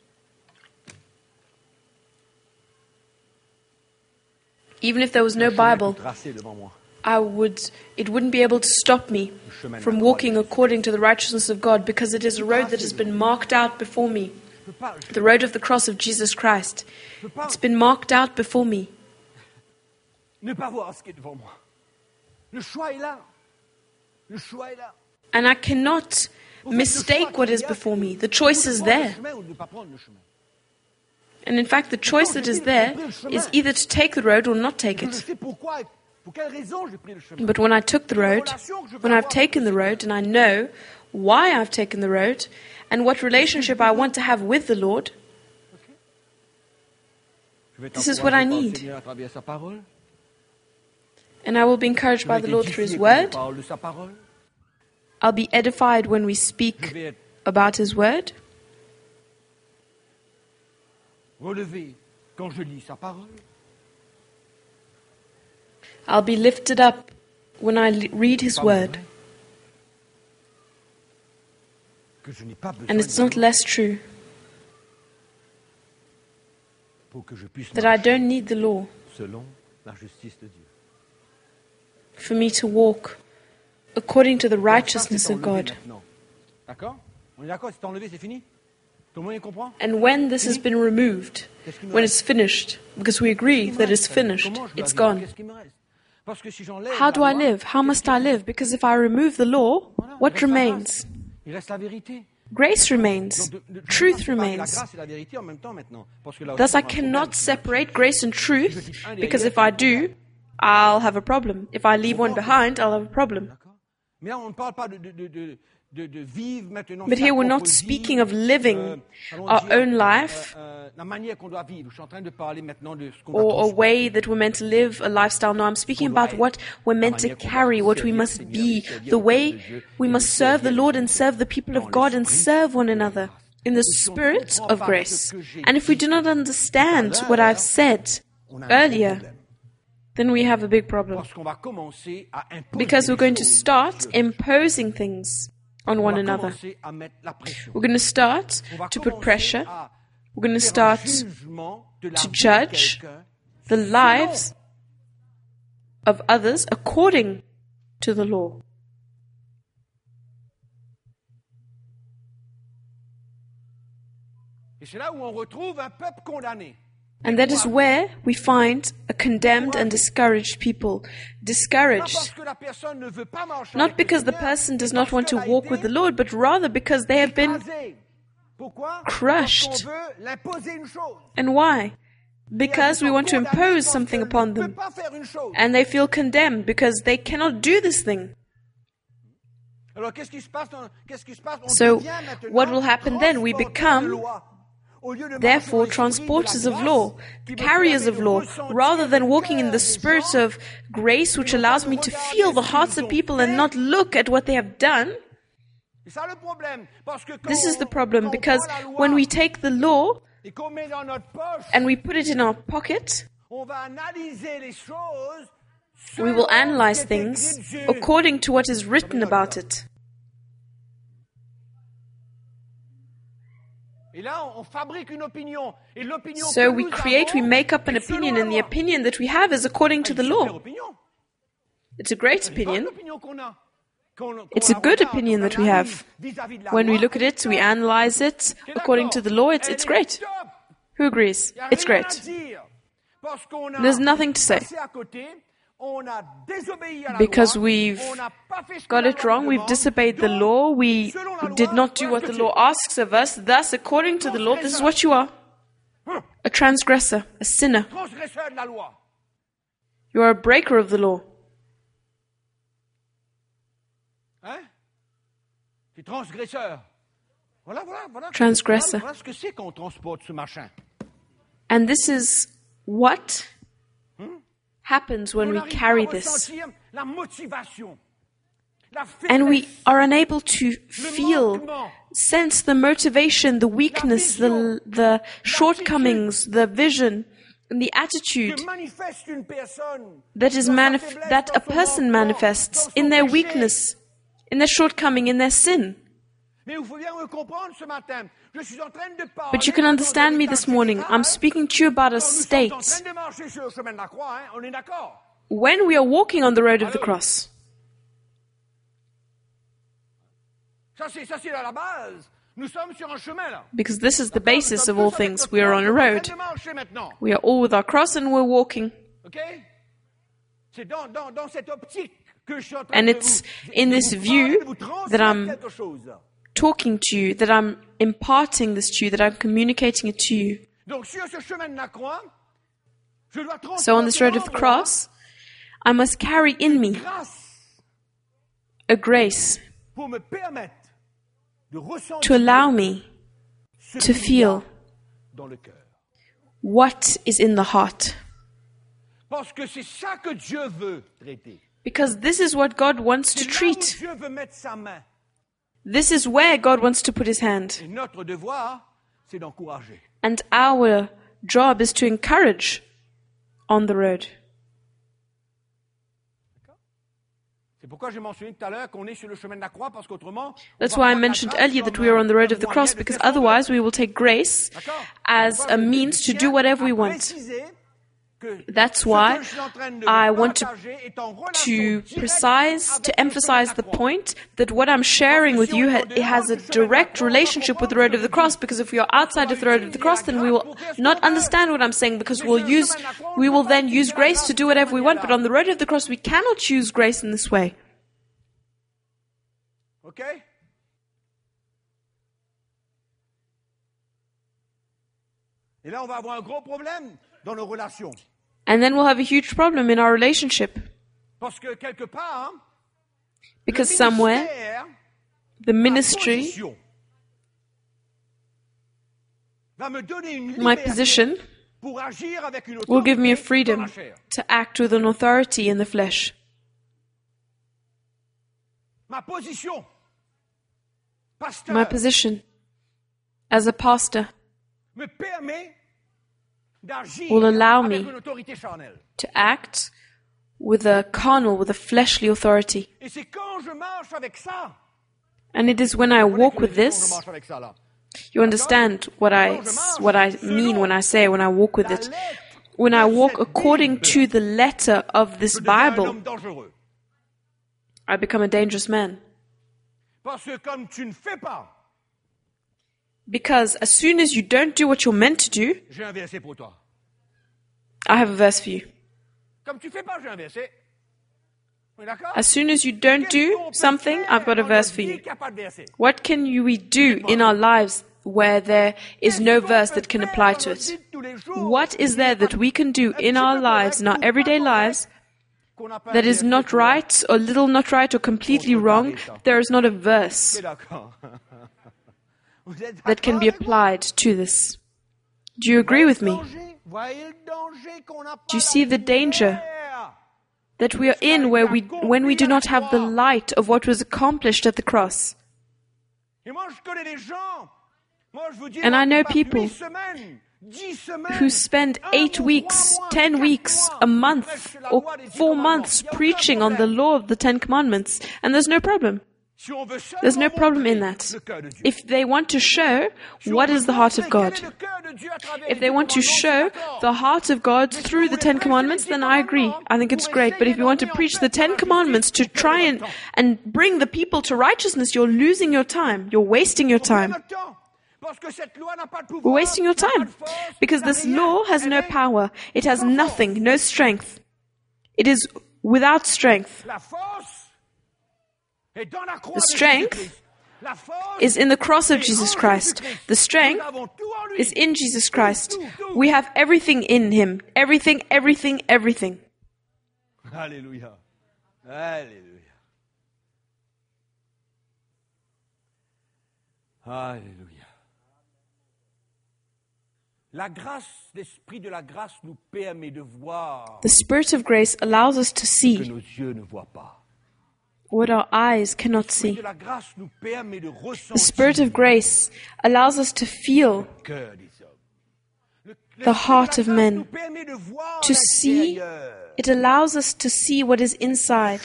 Even if there was no Le chemin est Bible, tout tracé devant moi. I would, it wouldn't be able to stop me from walking according to the righteousness of God, because it is a road that has been marked out before me. Je peux pas, je The road of the cross of Jesus Christ. peux pas It's been marked out before me. ne pas voir ce qui est devant moi. Le choix est là. Le choix est là. And I cannot mistake what is before me. The choice is there. Ou de ne pas prendre le chemin. And in fact, the choice that is there is either to take the road or not take Je it. sais pourquoi, pour quelle raison j'ai pris le chemin. But when I took the road, when I've taken the road and I know why I've taken the road and what relationship I want to have with the Lord, Je vais This is what I t'encourager par le need. Seigneur à travers sa parole. And I will be encouraged Je by vais the être Lord through His édifié par les Word. paroles de sa parole. I'll be edified when we Je speak vais être about His Word. relevé quand je lis sa parole. I'll be lifted up when I li- read His Pas Word. vrai que je n'ai pas besoin And it's de not la loi less true pour que je puisse that I marcher don't need the law selon la justice de Dieu. for me to walk according to the Donc ça, righteousness c'est of enlevé God. maintenant. D'accord? On est d'accord? C'est enlevé, c'est fini? Tout le monde y comprend? And when this has been removed, when it's finished, because we agree that it's finished, Comment je dois it's vivre? gone. Qu'est-ce qui me reste? Parce que si j'enlève How la do I loi, live? How must I live? Because if I remove the law, voilà, il what reste la remains? grâce. Il reste la vérité. Grace remains. Donc, de- de- je Truth ne peux pas séparer remains. la grâce et la vérité en même temps maintenant. Parce que là aussi, Thus, on I a un problème. cannot separate grace and truth, because if I do, I'll have a problem. If I leave one behind, I'll have a problem. D'accord? Mais là, on ne parle pas de, de, de, de, de, de vivre maintenant. But here we're not sa propre speaking vie, of living euh, allons our dire, own life, euh, euh, la manière qu'on doit vivre. Je suis en train de parler maintenant de ce qu'on or doit a way that we're meant to live a lifestyle. No, I'm speaking about what we're meant to carry, what we must be, the way we must serve the Lord and serve the people of God and serve one another in the spirit of grace. And if we do not understand what I've said on a un gros earlier, problème. then we have a big problem. Parce qu'on va commencer à imposer Because we're des going to choses start sur- imposing things on on one va another. commencer à mettre la pression. We're going to start On va to put commencer pressure. à We're going to faire un start jugement de la to vie de judge quelqu'un the lives of others according to the law. Et c'est là où on retrouve un peuple condamné. And that is where we find a condemned and discouraged people. Pas parce Discouraged, que la personne ne veut pas marcher not avec le because the Seigneur, person does mais not parce want to qu'elle a walk été with the Lord, but rather because they have been. écrasée. Pourquoi? crushed. Parce qu'on veut l'imposer une chose. And why? Because we want to Condamnés impose parce something qu'elle upon ne peut them. pas faire une chose. And they feel condemned because they cannot do this thing. Alors qu'est-ce qui se passe? dans- Qu'est-ce qui se passe? On So, devient maintenant what will happen then? We transporteurs become, de loi. Au lieu de marcher Therefore, dans l'esprit de la transporters of grâce, law, qui me carriers permet of de law, ressentir rather le than walking in cœur the des spirit gens. of grace, which allows me to feel the hearts of people and not look at what they have done. C'est ça le problème. Parce que quand This is the on- problem, quand on because prend la loi when we take the law et qu'on met dans notre poche, and we put it in our pocket, on va analyser les choses we will selon analyze ce qui est écrit things dessus. according to what is written about it. Et là, on fabrique une opinion. Et l'opinion So que we nous create, we avons make up an est selon opinion, la and the loi. opinion that we have is according to Ah, the une super law. opinion. It's a great C'est une bonne opinion. opinion qu'on a. Qu'on- qu'on It's a la good regarde, opinion qu'on that we analyse have. vis-à-vis de la When we loi. look at it, we analyze it T'es according to d'accord? the law. It's, Elle it's est great. top. Who agrees? Y a It's rien à great. dire. Parce qu'on a There's nothing to say. passé à côté, on a désobéi à la Because loi, we've on n'a pas fait ce que got la it loi wrong, nous we've demande. disobeyed the Donc, law, we selon la loi, did not do voilà what ce the que law tu es. asks of us. Thus, according to the law, this is what you are. A transgressor, a sinner. Transgresseur de la loi. You are a breaker of the law. Hein? Tu es transgresseur. Voilà, voilà, voilà. Transgressor. Voilà, voilà ce que c'est qu'on transporte ce machin. And this is what happens when On we n'arrive carry pas à this. ressentir la motivation, la And we faiblesse, are unable to le feel, manquement. sense the motivation, the weakness, the, the shortcomings, the vision, and the attitude que manifeste une personne that is dans sa manif- faiblesse, that a dans son person manquement, manifests dans son in their péché. weakness, in their shortcoming, in their sin. Mais il faut bien me comprendre ce matin. Je suis en train de parler But you can dans understand un me état this morning. général. I'm speaking to you about a Quand nous sommes state en train de marcher sur le chemin de la croix, hein, on est d'accord. when we are walking on the road of the cross. Ça c'est, ça c'est à la base. Nous sommes sur un chemin là. Because this is the D'accord? Nous basis sommes of all tous avec things. notre We are croix, on a nous sommes en road. train de marcher maintenant. We are all with our cross and we're walking. Ok? C'est dans, dans, dans cette optique que je suis en train And de it's vous, in de this vous view parler, de vous that transmettre I'm quelque chose. talking to you, that I'm imparting this to you, that I'm communicating it to you. Donc sur ce chemin de la croix, je dois transporter So on this road of the en moi cross, I must carry in me grâce a grace pour me permettre de ressentir to allow me ce to qu'il y a feel dans le cœur. what is in the heart. Parce que c'est ça que Dieu veut traiter. Because this is what God wants to C'est là où treat. Dieu veut mettre sa main. This is where God wants to put his hand. Et notre devoir, c'est d'encourager. And our job is to encourage on the road. C'est pourquoi j'ai mentionné tout à l'heure qu'on est sur le chemin de la croix, parce qu'autrement... That's why I mentioned earlier that we are on the road of the cross, because otherwise we will take grace as a means to do whatever we want. That's why I want to, to precise, to emphasize the point that what I'm sharing with you ha- it has a direct relationship with the road of the cross, because if we are outside of the road of the cross, then we will not understand what I'm saying, because we'll use, we will then use grace to do whatever we want, but on the road of the cross we cannot use grace in this way. Okay? Et là, on va avoir un gros problème dans nos relations. And then we'll have a huge problem in our relationship. Parce que quelque part, Because le somewhere, ministère, the ma ministry, position, va me donner une my liberté position, pour agir avec une will give me a autorité dans freedom la chair. to act with an authority in the flesh. Ma position, pasteur, My position as a pastor me permet d'agir will allow avec me une autorité charnelle. to act with a carnal, with a fleshly authority. Et c'est quand je marche avec ça, And it is when I walk with quand je this, marche avec ça là. you understand what I, what I mean when I say when I walk with it. When I walk according to the letter of this Je deviens un Bible, homme dangereux. I become a dangerous man. Parce que comme tu ne fais pas, Because as soon as you don't do what you're meant to do, j'ai un verset pour toi. I have a verse for you. Comme tu ne fais pas, j'ai un verset. On est d'accord? As soon as you don't do something, I've got a verse for you. What can you, we do in our lives where there is no verse that can apply to it? What is there that we can do in our lives, in our everyday lives, that is not right, or little not right, or completely wrong? There is not a verse that can be applied to this. Do you agree with me? Do you see the danger that we are in where we, when we do not have the light of what was accomplished at the cross? And I know people who spend eight weeks, ten weeks, a month, or four months preaching on the law of the Ten Commandments, and there's no problem. There's no problem in that. If they want to show what is the heart of God, if they want to show the heart of God through the Ten Commandments, then I agree. I think it's great. But if you want to preach the Ten Commandments to try and, and bring the people to righteousness, you're losing your time. You're wasting your time. We're wasting your time. Because this law has no power. It has nothing, no strength. It is without strength. The strength is in the cross of Jesus Christ. The strength is in Jesus Christ. We have everything in Him. Everything, everything, everything. Alléluia. Alléluia. Alléluia. La grâce, l'esprit de la grâce nous permet de voir The Spirit of grace allows us to ce que see nos yeux ne voient pas. what our eyes cannot see. De la grâce nous permet de The Spirit of grace allows us to feel cœur des hommes. Le- the heart of men, nous permet de voir to see. l'extérieur. It allows us to see what is inside.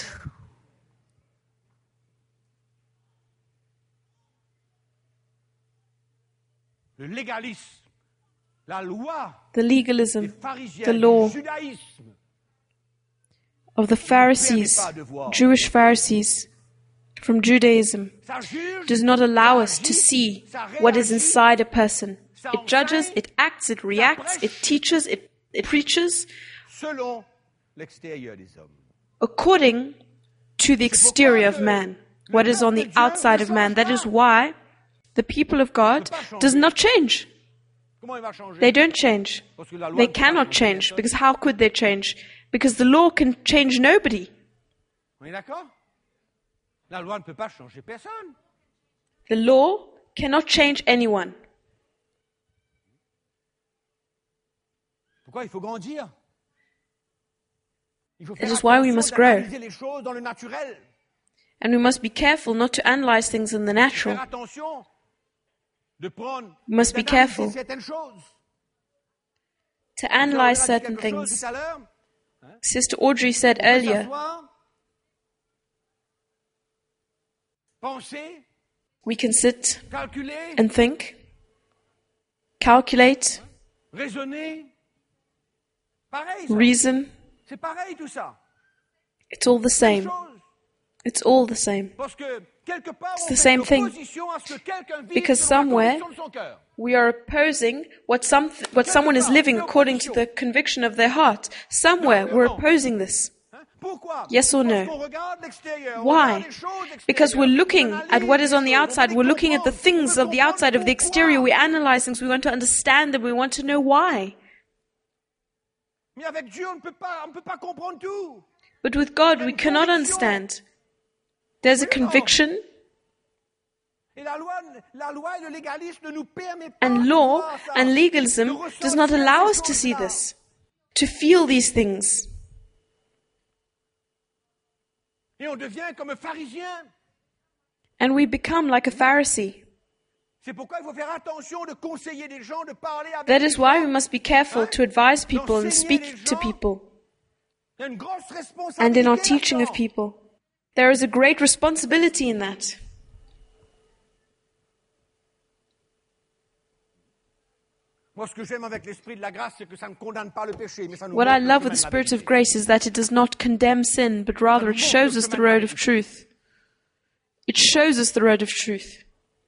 Le légalisme, la loi The des legalism, pharisiens, the law du judaïsme, of the Pharisees, Jewish Pharisees from Judaism, ça juge, does not allow ça us to agit, see ça what is réagit, inside a person. ça It judges, enseigne, it acts, it reacts, it teaches, it, it preaches selon l'extérieur des hommes. according to the exterior of man, what is on the outside of man. That is why the people of God does not change. Comment il va changer? They don't change. Parce que la loi They ne peut pas cannot changer change, personne. because how could they change? Because the law can change nobody. On est d'accord? La loi ne peut pas changer personne. The law cannot change anyone. Pourquoi il faut grandir? That is why we must grow. d'analyser les choses dans le naturel. And we must be careful not to analyze things in the natural. Faire attention de prendre, We must be d'analyser careful certaines choses. to analyze On a dit certain quelque chose things. tout à l'heure. Sister Audrey said On peut earlier, s'asseoir, penser, we can sit calculer, and think, calculate, raisonner. Pareil, ça. reason. C'est pareil tout ça. It's all the Même same. chose. It's all the same. Parce que quelque part, It's on the fait same thing. l'opposition à ce que quelqu'un vit Because selon la somewhere- conviction de son cœur. We are opposing what some what someone is living according to the conviction of their heart. Somewhere we're opposing this. Hein? Pourquoi? Yes or no? Parce qu'on regarde l'extérieur, on Why? regarde les choses extérieures, Because we're looking on at analyse what is les on the choses, on outside. veut We're looking at the comprendre, things on of veut the outside of the comprendre exterior. pourquoi. We analyze things. We want to understand them. We want to know why. Mais avec Dieu, on ne peut pas, on ne peut pas comprendre tout. But with God, we cannot understand. There's a conviction, Et la loi, la loi et le légalisme ne nous permet pas and de law voir ça, and de legalism ressentir does not allow ces us to see choses-là. this, to feel these things. Et on devient comme un pharisien. And we become like a Pharisee. C'est pourquoi il faut faire attention de conseiller des gens, de parler avec That les is why gens. we must be careful to advise people and speak to people. Il y a une grosse And in our responsabilité teaching of là-dedans. people. There is a great responsibility in that. Moi, ce que j'aime avec l'esprit de la grâce, c'est que ça ne condamne pas le péché, mais ça nous What montre I le love with chemin the de la Spirit of vérité. grace is that it does not condemn sin, but rather it shows us the road of truth. It shows us the road of truth.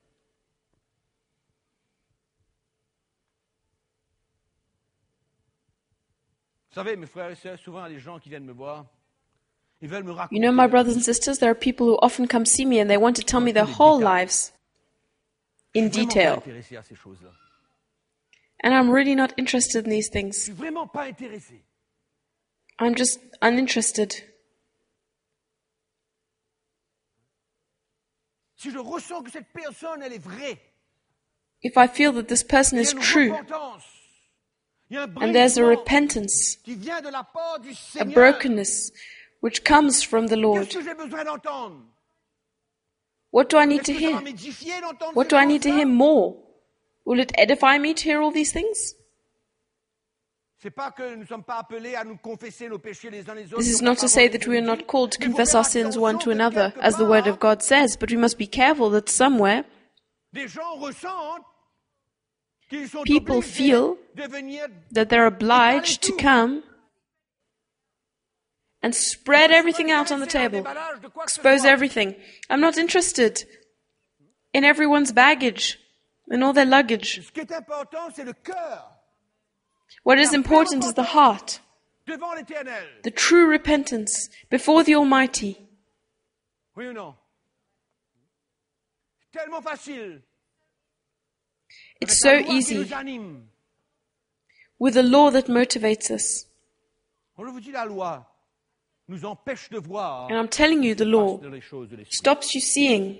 Vous savez, mes frères et sœurs, souvent, les gens qui viennent me voir, ils veulent me raconter. You know, my brothers and sisters, there are people who often come see me and they want to tell me their whole lives in Je suis vraiment detail. pas intéressé à ces choses-là. And I'm really not interested in these Je things. suis vraiment pas intéressé. I'm just uninterested. Si je ressens que cette personne, elle est vraie, If I feel that this person il y is a une true repentance, il y a un and there's a brisement repentance, qui vient de la part du a Seigneur, brokenness which comes from the qu'est-ce Lord, que j'ai besoin d'entendre? what do I need Est-ce to que ça va hear? m'édifier d'entendre What ces do I need to choses-là? hear more? Will it edify me to hear all these things? C'est pas que nous ne sommes pas appelés à nous confesser nos péchés les uns les autres. This is sur la not to parole say de that we are Dieu. not called to Mais il faut confess faire our sins one to attention que another, quelque as the Word of part, God says, but we must be careful that somewhere des gens ressentent qu'ils sont people obligés feel de venir that they're obliged to come and spread everything out on the table, expose everything. I'm not interested in everyone's baggage and all their luggage. Ce qui est important, c'est le cœur What is important is the heart, devant l'Éternel. the true repentance before the Almighty. Oui ou non? Tellement facile. It's Avec la so loi qui easy nous anime. with a law that motivates us. On vous dit la loi nous empêche de voir And I'm telling you, the law les choses de l'esprit. stops you seeing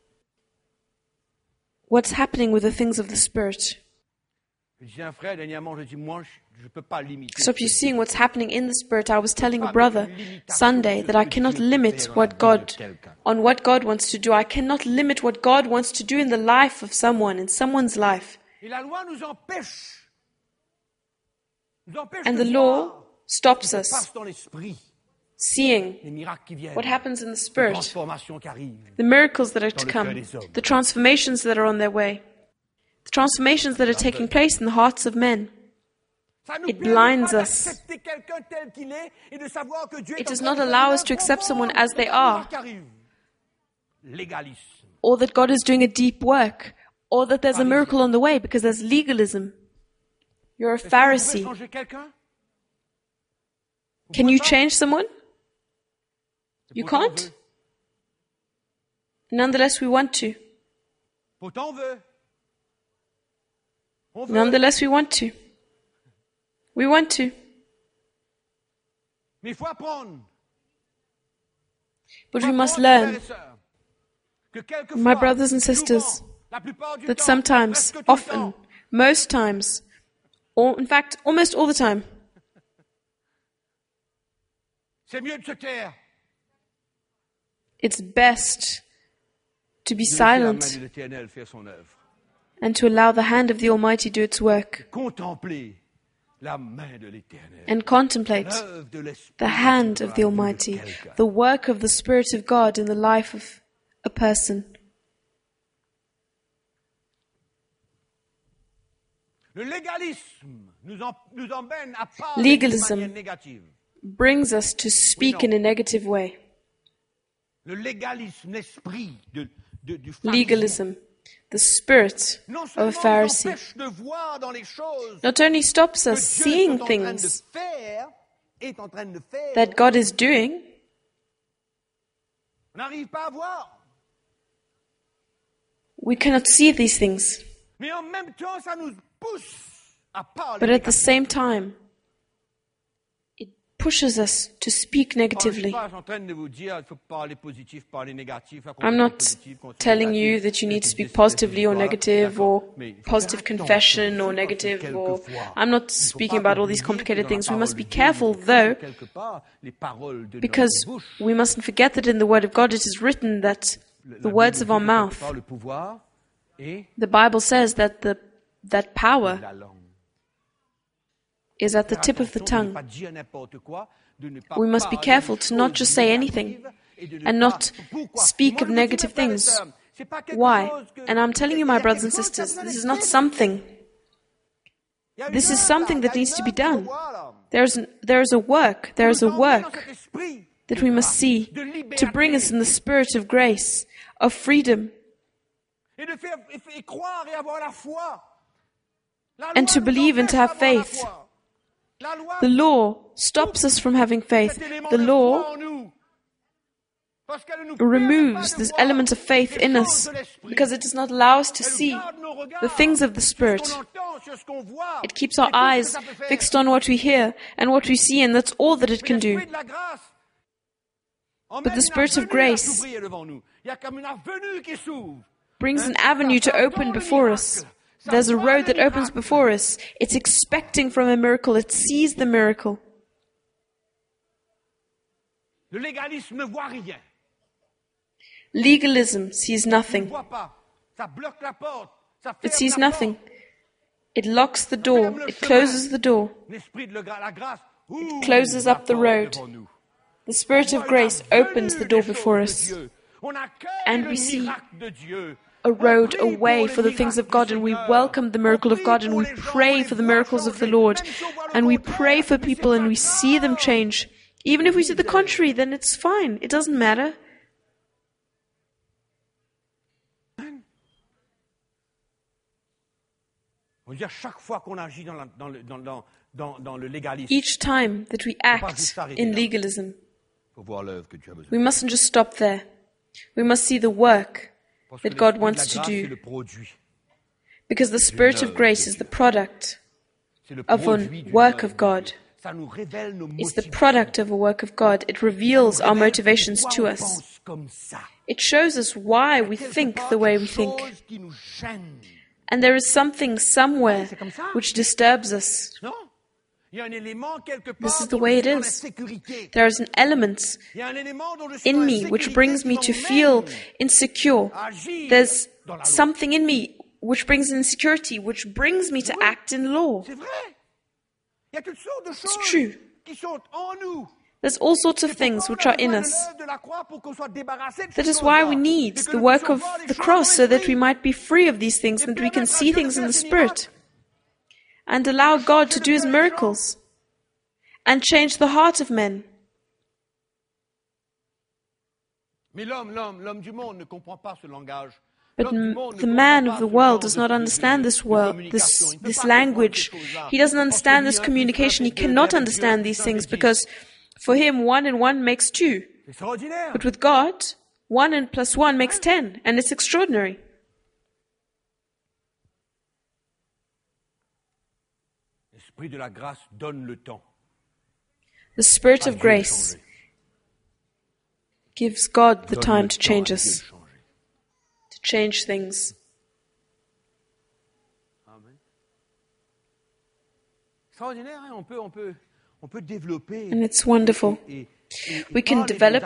what's happening with the things of the Spirit. Je disais à un frère dernièrement, je dis moi je ne peux pas limiter. Stop you seeing what's happening in the Spirit. I was telling a brother Sunday that I cannot limit what God, on what God wants to do. I cannot limit what God wants to do in the life of someone, in someone's life. Et la loi nous empêche. Nous empêche And de the voir law stops ce qui se us passe dans l'esprit, seeing les miracles qui viennent, what happens in the les Spirit, transformations qui arrivent. the miracles that are to come, the transformations that are on their way, the transformations that are taking place in the hearts of men. Ça nous It permet blinds pas us. d'accepter quelqu'un tel qu'il est et de savoir que Dieu est It en does train not de faire allow une us to œuvre accept someone profonde as they dans le miracle are, qui arrive. Légalisme. or that God is doing a deep work, or that there's a miracle on the way, because there's legalism. You're a Est-ce que vous pouvez Pharisee. changer quelqu'un? Vous Can pouvez you pas? change someone? Et You pourtant, on can't. veut. Nonetheless, we want to. Pourtant, on veut. On veut. Nonetheless, we want to. We want to. Mais il faut apprendre. But Faut we must apprendre, frères learn et sœurs, que quelquefois, My brothers and souvent, sisters, la plupart du that temps, sometimes, presque tout le often, temps, most times, or in fact, almost all the time, C'est mieux de se taire. It's best to be De laisser la main silent de l'Éternel faire son œuvre. and to allow the hand of the Almighty do its work Contempler la main de l'Éternel. and contemplate L'œuvre de l'Esprit the hand dans of la the vie de Almighty, quelqu'un. the work of the Spirit of God in the life of a person. Le légalisme nous, en, nous emmène à parler Legalism. de manière négative. Brings us to speak in a negative way. Le légalisme, l'esprit de, de, du pharisien, Legalism, the spirit non of a seulement nous Pharisee, empêche de voir dans les choses not only stops que us Dieu seeing est en train de things faire, est en train de faire, that God is doing, on n'arrive pas à voir. we cannot see these things. Mais en même temps, ça nous pousse à parler. But at the négativement. same time, it pushes us to speak Oh, je ne suis negatively. pas en train de vous dire il faut parler positif, parler négatif. I'm not telling you that you need to speak positively or negative or positive confession or negative or I'm not speaking about all these complicated things. We must be careful though, because we mustn't forget that in the Word of God it is written that the words of our mouth, le pouvoir et the Bible says that the that power la langue. is at the tip of the Attention de ne tongue. pas dire n'importe quoi, de ne pas We must be parler careful de to not choses just say anything négatives et de ne and pas- not Pourquoi? speak Moi, of je vous dis, negative mes frères et things. sœurs, c'est pas quelque Why? chose que- And I'm telling you, il y a my brothers and quelque chose sisters, qui a this is besoin not d'être something. fait. Il y a une This is œuvre, something là, that il y a needs une to be œuvre qu'on done. doit voir, là. There is an, there is a work, there is a Nous emmener dans work cet esprit that de we must grâce, see de liberté, to bring us in the spirit of grace, of freedom, et de faire et, et croire et avoir la foi. La and loi to nous believe and to empêche have d'avoir la faith. foi. La loi The law stops us from having faith. cet élément The de law foi en nous. Parce qu'elle nous removes permet pas this de voir element of faith les in choses us de l'esprit. because it does not allow us to Elle see garde nos regards the things of the sur Spirit. ce qu'on entend, sur ce qu'on voit, It keeps et our tout ce que eyes ça peut faire. fixed on what we hear and what we see, and that's all that it Mais can do. l'esprit de la grâce emmène But the une Spirit of avenue à grace s'ouvrir devant nous. Il y a comme une avenue qui s'ouvre. Brings an avenue to open before us. There's a road that opens before us. It's expecting from a miracle. It sees the miracle. Le légalisme ne voit rien. Legalism sees Il ne nothing. voit pas. Ça bloque la porte. Ça It ferme sees la nothing. porte. It locks the door. It closes the door. L'esprit de le gra- la grâce ouvre closes la up the porte road. devant nous. The Spirit On of voit grace une avenue opens the des door choses before de us. Dieu. On accueille And le we see miracle de Dieu. A On road, prie a pour way les for the things of miracles God, du and we Seigneur. welcome the miracle On of prie God, and pour we les gens, pray on les for the voit miracles of the changer. Lord, Même si on voit le and we contraire, pray for mais c'est people and pas we see them grave. change. Even if we see the contrary, then it's fine. It doesn't matter. On veut dire chaque fois qu'on agit dans, la- dans le, dans, dans, dans, dans le légalisme, Each time that we act in legalism, il faut voir l'œuvre que Dieu a besoin. we mustn't just stop there. We must see the work Parce que that God l'esprit de wants la to grâce, c'est do. le produit. Because the Spirit of grace is the product C'est le of a produit d'une work œuvre of de God. Dieu. Ça nous révèle nos It's the motivations. product of a work of God. It reveals Ça nous our révèle motivations pourquoi to on us. pense comme ça. It shows us why we Quelque think part, the way quelque we think. chose qui nous gêne. And there is something somewhere C'est comme ça. which disturbs us. Non? Il y a un élément quelque part This is the dont way je it suis dans la is. sécurité. There is an element Il y a un élément dont je suis in dans la me which sécurité brings qui me to m'emmène feel insecure. à agir There's dans la loi. something in me which brings insecurity, which brings me to act in law. C'est vrai. Il y a toutes sortes de choses true. qui sont en nous. There's all sorts of things which are in us. That is why we need the work of the cross, so that we might be free of these things and we can see things in the Spirit and allow God to do His miracles and change the heart of men. Mais l'homme, l'homme, l'homme du monde ne comprend pas ce langage. But m- the man of the world does not understand this world, this, this language. He doesn't understand this communication. He cannot understand these things because for him, one and one makes two. C'est extraordinaire. But with God, one and plus one makes ten, and it's extraordinary. L'esprit de la grâce donne le temps. The Spirit à of Dieu de grace changer. gives God the Donne time le to temps change à Dieu us, de changer. to change things. Amen. Extraordinaire, hein? on peut, on peut, on peut développer And it's wonderful. et, We can develop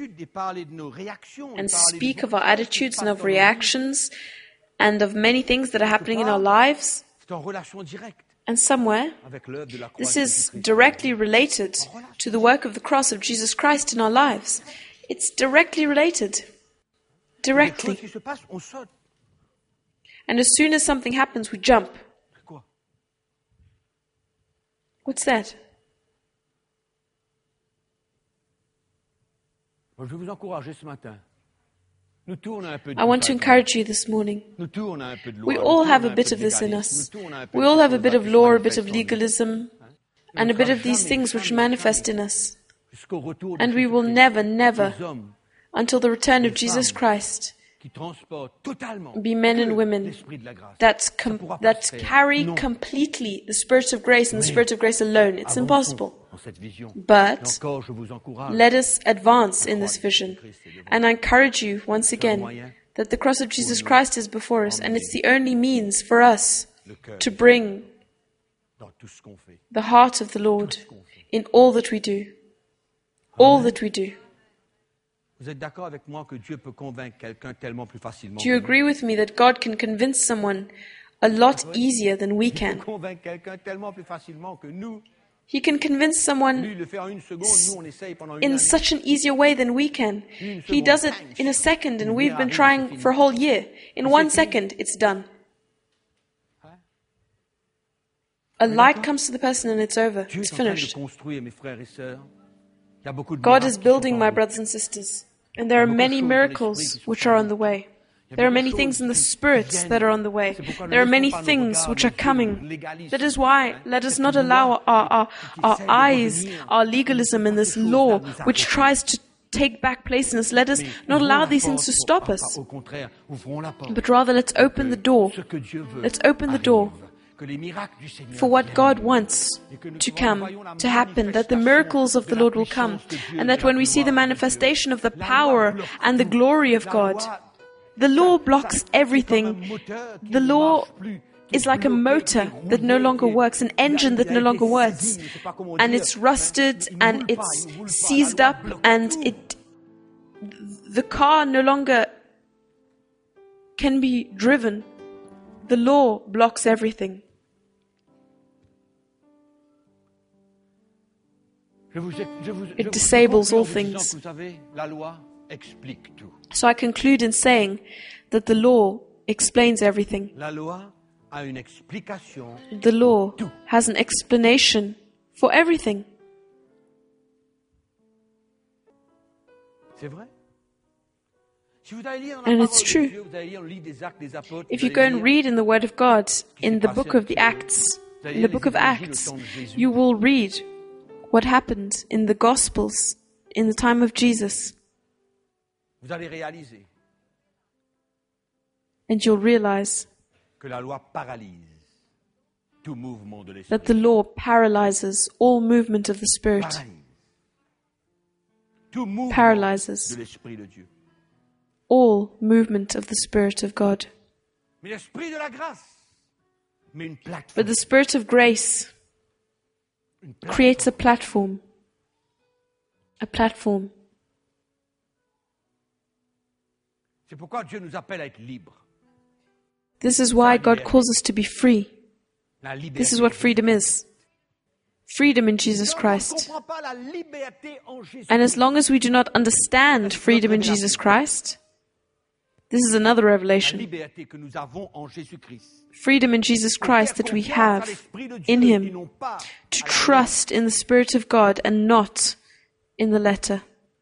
and speak of our attitudes and of reactions and of many things that are happening in our lives. And somewhere, this is directly related to the work of the cross of Jesus Christ in our lives. It's directly related. Directly. And as soon as something happens, we jump. What's that? I want to encourage you this morning. We all have a bit of this in us. We all have a bit of law, a bit of legalism, and a bit of these things which manifest in us. And we will never, never, until the return of Jesus Christ, be men and women that, com- that carry completely the Spirit of grace and the Spirit of grace alone. It's impossible. But let us advance in this vision. And I encourage you once again that the cross of Jesus Christ is before us, and it's the only means for us to bring the heart of the Lord in all that we do. All that we do. Do you agree with me that God can convince someone a lot easier than we can? He can convince someone in such an easier way than we can. He does it in a second, and we've been trying for a whole year. In one second, it's done. A light comes to the person and it's over. It's finished. God is building, my brothers and sisters. And there are many miracles which are on the way. There are many things in the Spirit that are on the way. There are many things which are coming. That is why let us not allow our, our, our eyes, our legalism and this law which tries to take back place in us. Let us not allow these things to stop us. But rather let's open the door. Let's open the door for what God wants to come, to happen, that the miracles of the Lord will come, and that when we see the manifestation of the power and the glory of God, the law blocks everything. The law is like a motor that no longer works, an engine that no longer works, and it's rusted and it's seized up, and it the car no longer can be driven. The law blocks everything. It disables all things. So I conclude in saying that the law explains everything. The law has an explanation for everything. And it's true. If you go and read in the Word of God, in the book of the Acts, in the book of Acts, you will read what happened in the Gospels in the time of Jesus. And you'll realize that the law paralyzes all movement of the Spirit. Paralyzes all movement of the Spirit of God. But the Spirit of grace creates a platform. A platform. This is why God calls us to be free. This is what freedom is. Freedom in Jesus Christ. And as long as we do not understand freedom in Jesus Christ, this is another revelation. Freedom in Jesus Christ that we have in Him, to trust in the Spirit of God and not in the letter.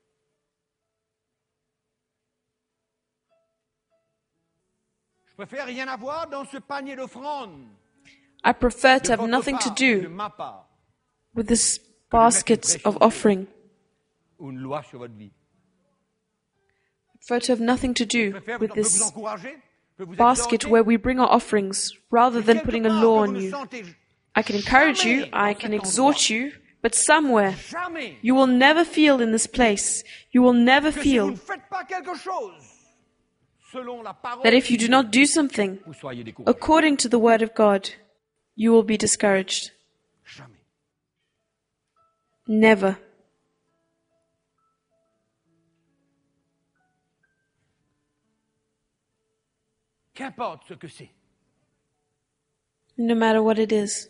I prefer to have nothing to do with this basket of offering. I prefer to have nothing to do with this basket where we bring our offerings rather than putting a law on you. I can encourage you, I can exhort you, but somewhere you will never feel in this place, you will never feel that if you do not do something according to the Word of God, you will be discouraged. Never. Qu'importe ce que c'est. no matter what it is.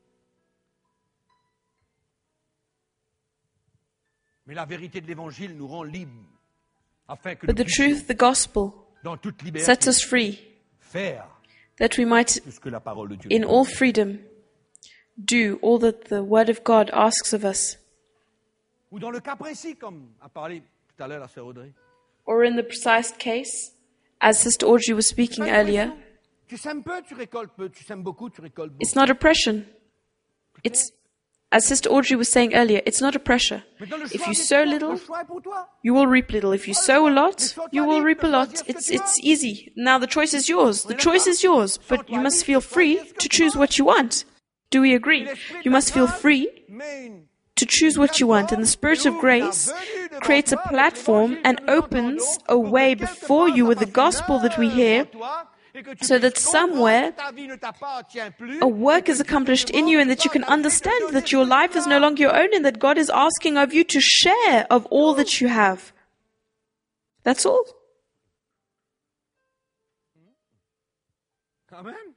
Mais la vérité de l'Évangile nous rend libres, afin que But nous the puissions, truth, the gospel, dans toute liberté, sets us free, faire that we might, tout ce que la parole de Dieu in nous all dit. freedom, do all that the Word of God asks of us. Ou dans le cas précis, comme a parlé tout à l'heure la sœur Audrey. Or in the precise case, as Sister Audrey was speaking Pas de earlier, pression. Tu sèmes peu, tu récoltes peu. Tu sèmes beaucoup, tu récoltes beaucoup. it's not oppression. It's, as Sister Audrey was saying earlier, it's not a pressure. Maintenant, le If choix you est sow pour toi. little, Le choix est pour toi. you will reap little. If you sow a lot, you will reap a lot. It's, it's easy. Now the choice is yours. The choice is yours, but you must feel free to choose what you want. Do we agree? You must feel free Mais une- to choose what you want, and the Spirit of grace creates a platform and opens a way before you with the gospel that we hear, so that somewhere a work is accomplished in you and that you can understand that your life is no longer your own and that God is asking of you to share of all that you have. That's all. Quand même.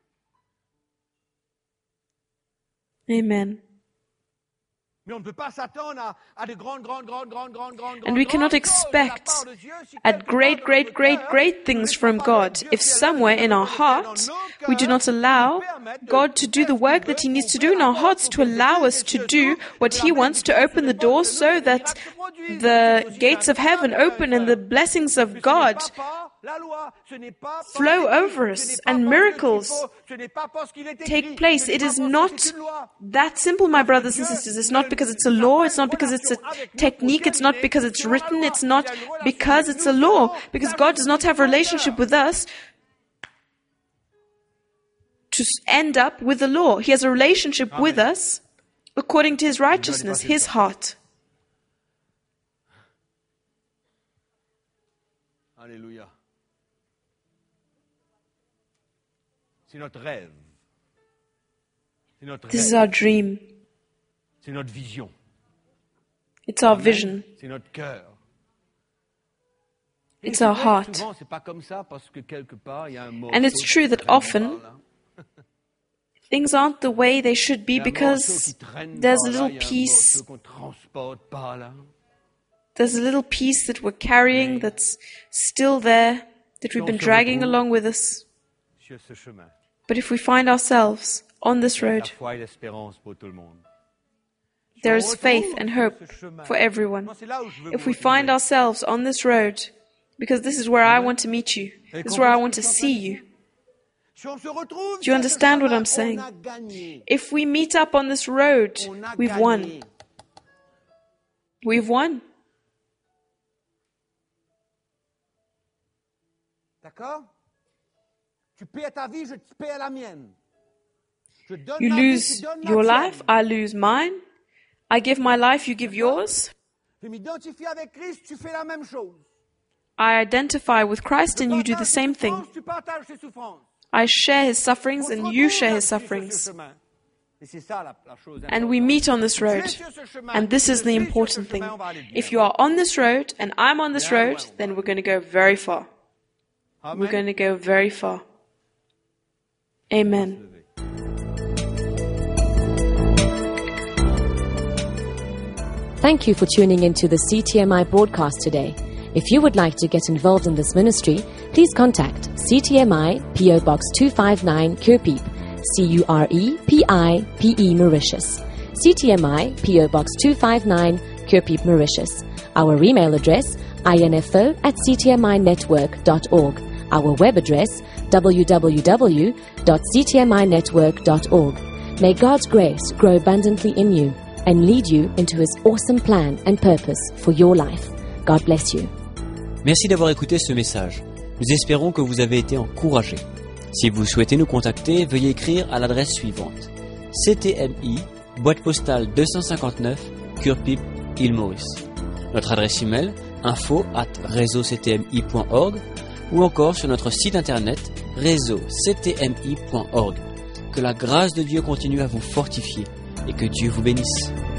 Amen. Mais on ne peut pas s'attendre à, à de grandes, grandes, grandes, grandes, grandes, grandes, And we cannot grandes choses de la expect part de Dieu si at quelque great, part great, dans great, notre great cœur, things nous from ne sommes pas God Dieu if qui est là, somewhere qui in nous our permet heart dans nos we do cœurs not allow de permettre de God to do the faire work ce that He qu'il needs veut to do in our pour hearts, to que allow Dieu us to se do trouve, what que He la wants to bénédiction open se the door répande so de nous, that que les miracles se produisent. the C'est aussi gates of un heaven pas, open un and the pas. blessings Mais of ce n'est God pas par la loi, ce n'est pas par flow l'écrit, over ce us n'est pas and parce que miracles il faut, ce n'est pas parce qu'il est écrit, take place. ce n'est It pas is parce que not c'est une loi. that simple, my brothers and sisters. It's not because it's a law, it's not because it's a technique, it's not because it's written, it's not because it's a law. Because God does not have a relationship with us to end up with the law. He has a relationship with us according to His righteousness, His heart. Alléluia. C'est notre rêve. C'est notre This is rêve. our dream. C'est notre vision. It's our vision. C'est notre cœur. It's Et our c'est vrai que heart. Souvent, c'est pas comme ça parce que quelque part, il y a un morceau And it's true that qui traîne often par là. Things aren't the way they should be Il y a un morceau because qui traîne there's par a là, little il y a un piece, morceau qu'on transporte par là. there's a little piece that we're carrying that's still there, that we've been dragging along with us. Sur ce chemin, But if we find ourselves on this la road, foi et l'espérance pour tout le monde. there On is faith retrouve and sur hope ce chemin. for everyone. Moi, c'est là où je veux If vous we find retrouver. ourselves on this road, because this is where I want to meet you, this is where I want to see you. Si on se retrouve Do you sur ce understand what chemin, I'm saying? on a gagné. If we meet up on this road, On a we've gagné. won. We've won. D'accord? Tu paies ta vie, je te paie la mienne. Je donne You ma vie, lose tu donnes la your tienne. life, I lose mine. I give my life, you give yours. Je m'identifie avec Christ, tu fais la même chose. I identify with Christ Je and you do the partage same ses thing. souffrances, tu partages ses souffrances. I share His sufferings On se and you retrouve share là His sur ce sufferings. chemin. Et c'est ça la, la chose And we importante. meet on this Tu es road. sur ce chemin, And this je is the suis sur important ce thing. chemin, on va aller bien. If you are on this road and I'm on this Bien road, loin. then we're going to go very far. Amen. We're going to go very far. Amen. Thank you for tuning into the C T M I broadcast today. If you would like to get involved in this ministry, please contact C T M I P O Box two five nine Curepipe, C U R E P I P E Mauritius. C T M I P O Box two five nine Curepipe, Mauritius. Our email address info at c t m i network dot org. Our web address w w w dot c t m i network dot org. May God's grace grow abundantly in you and lead you into His awesome plan and purpose for your life. God bless you. Merci d'avoir écouté ce message. Nous espérons que vous avez été encouragés. Si vous souhaitez nous contacter, veuillez écrire à l'adresse suivante: C T M I, boîte postale deux cent cinquante-neuf, Curepipe, île Maurice. Notre adresse email info at réseau c t m i point org ou encore sur notre site internet réseau c t m i point org. Que la grâce de Dieu continue à vous fortifier et que Dieu vous bénisse.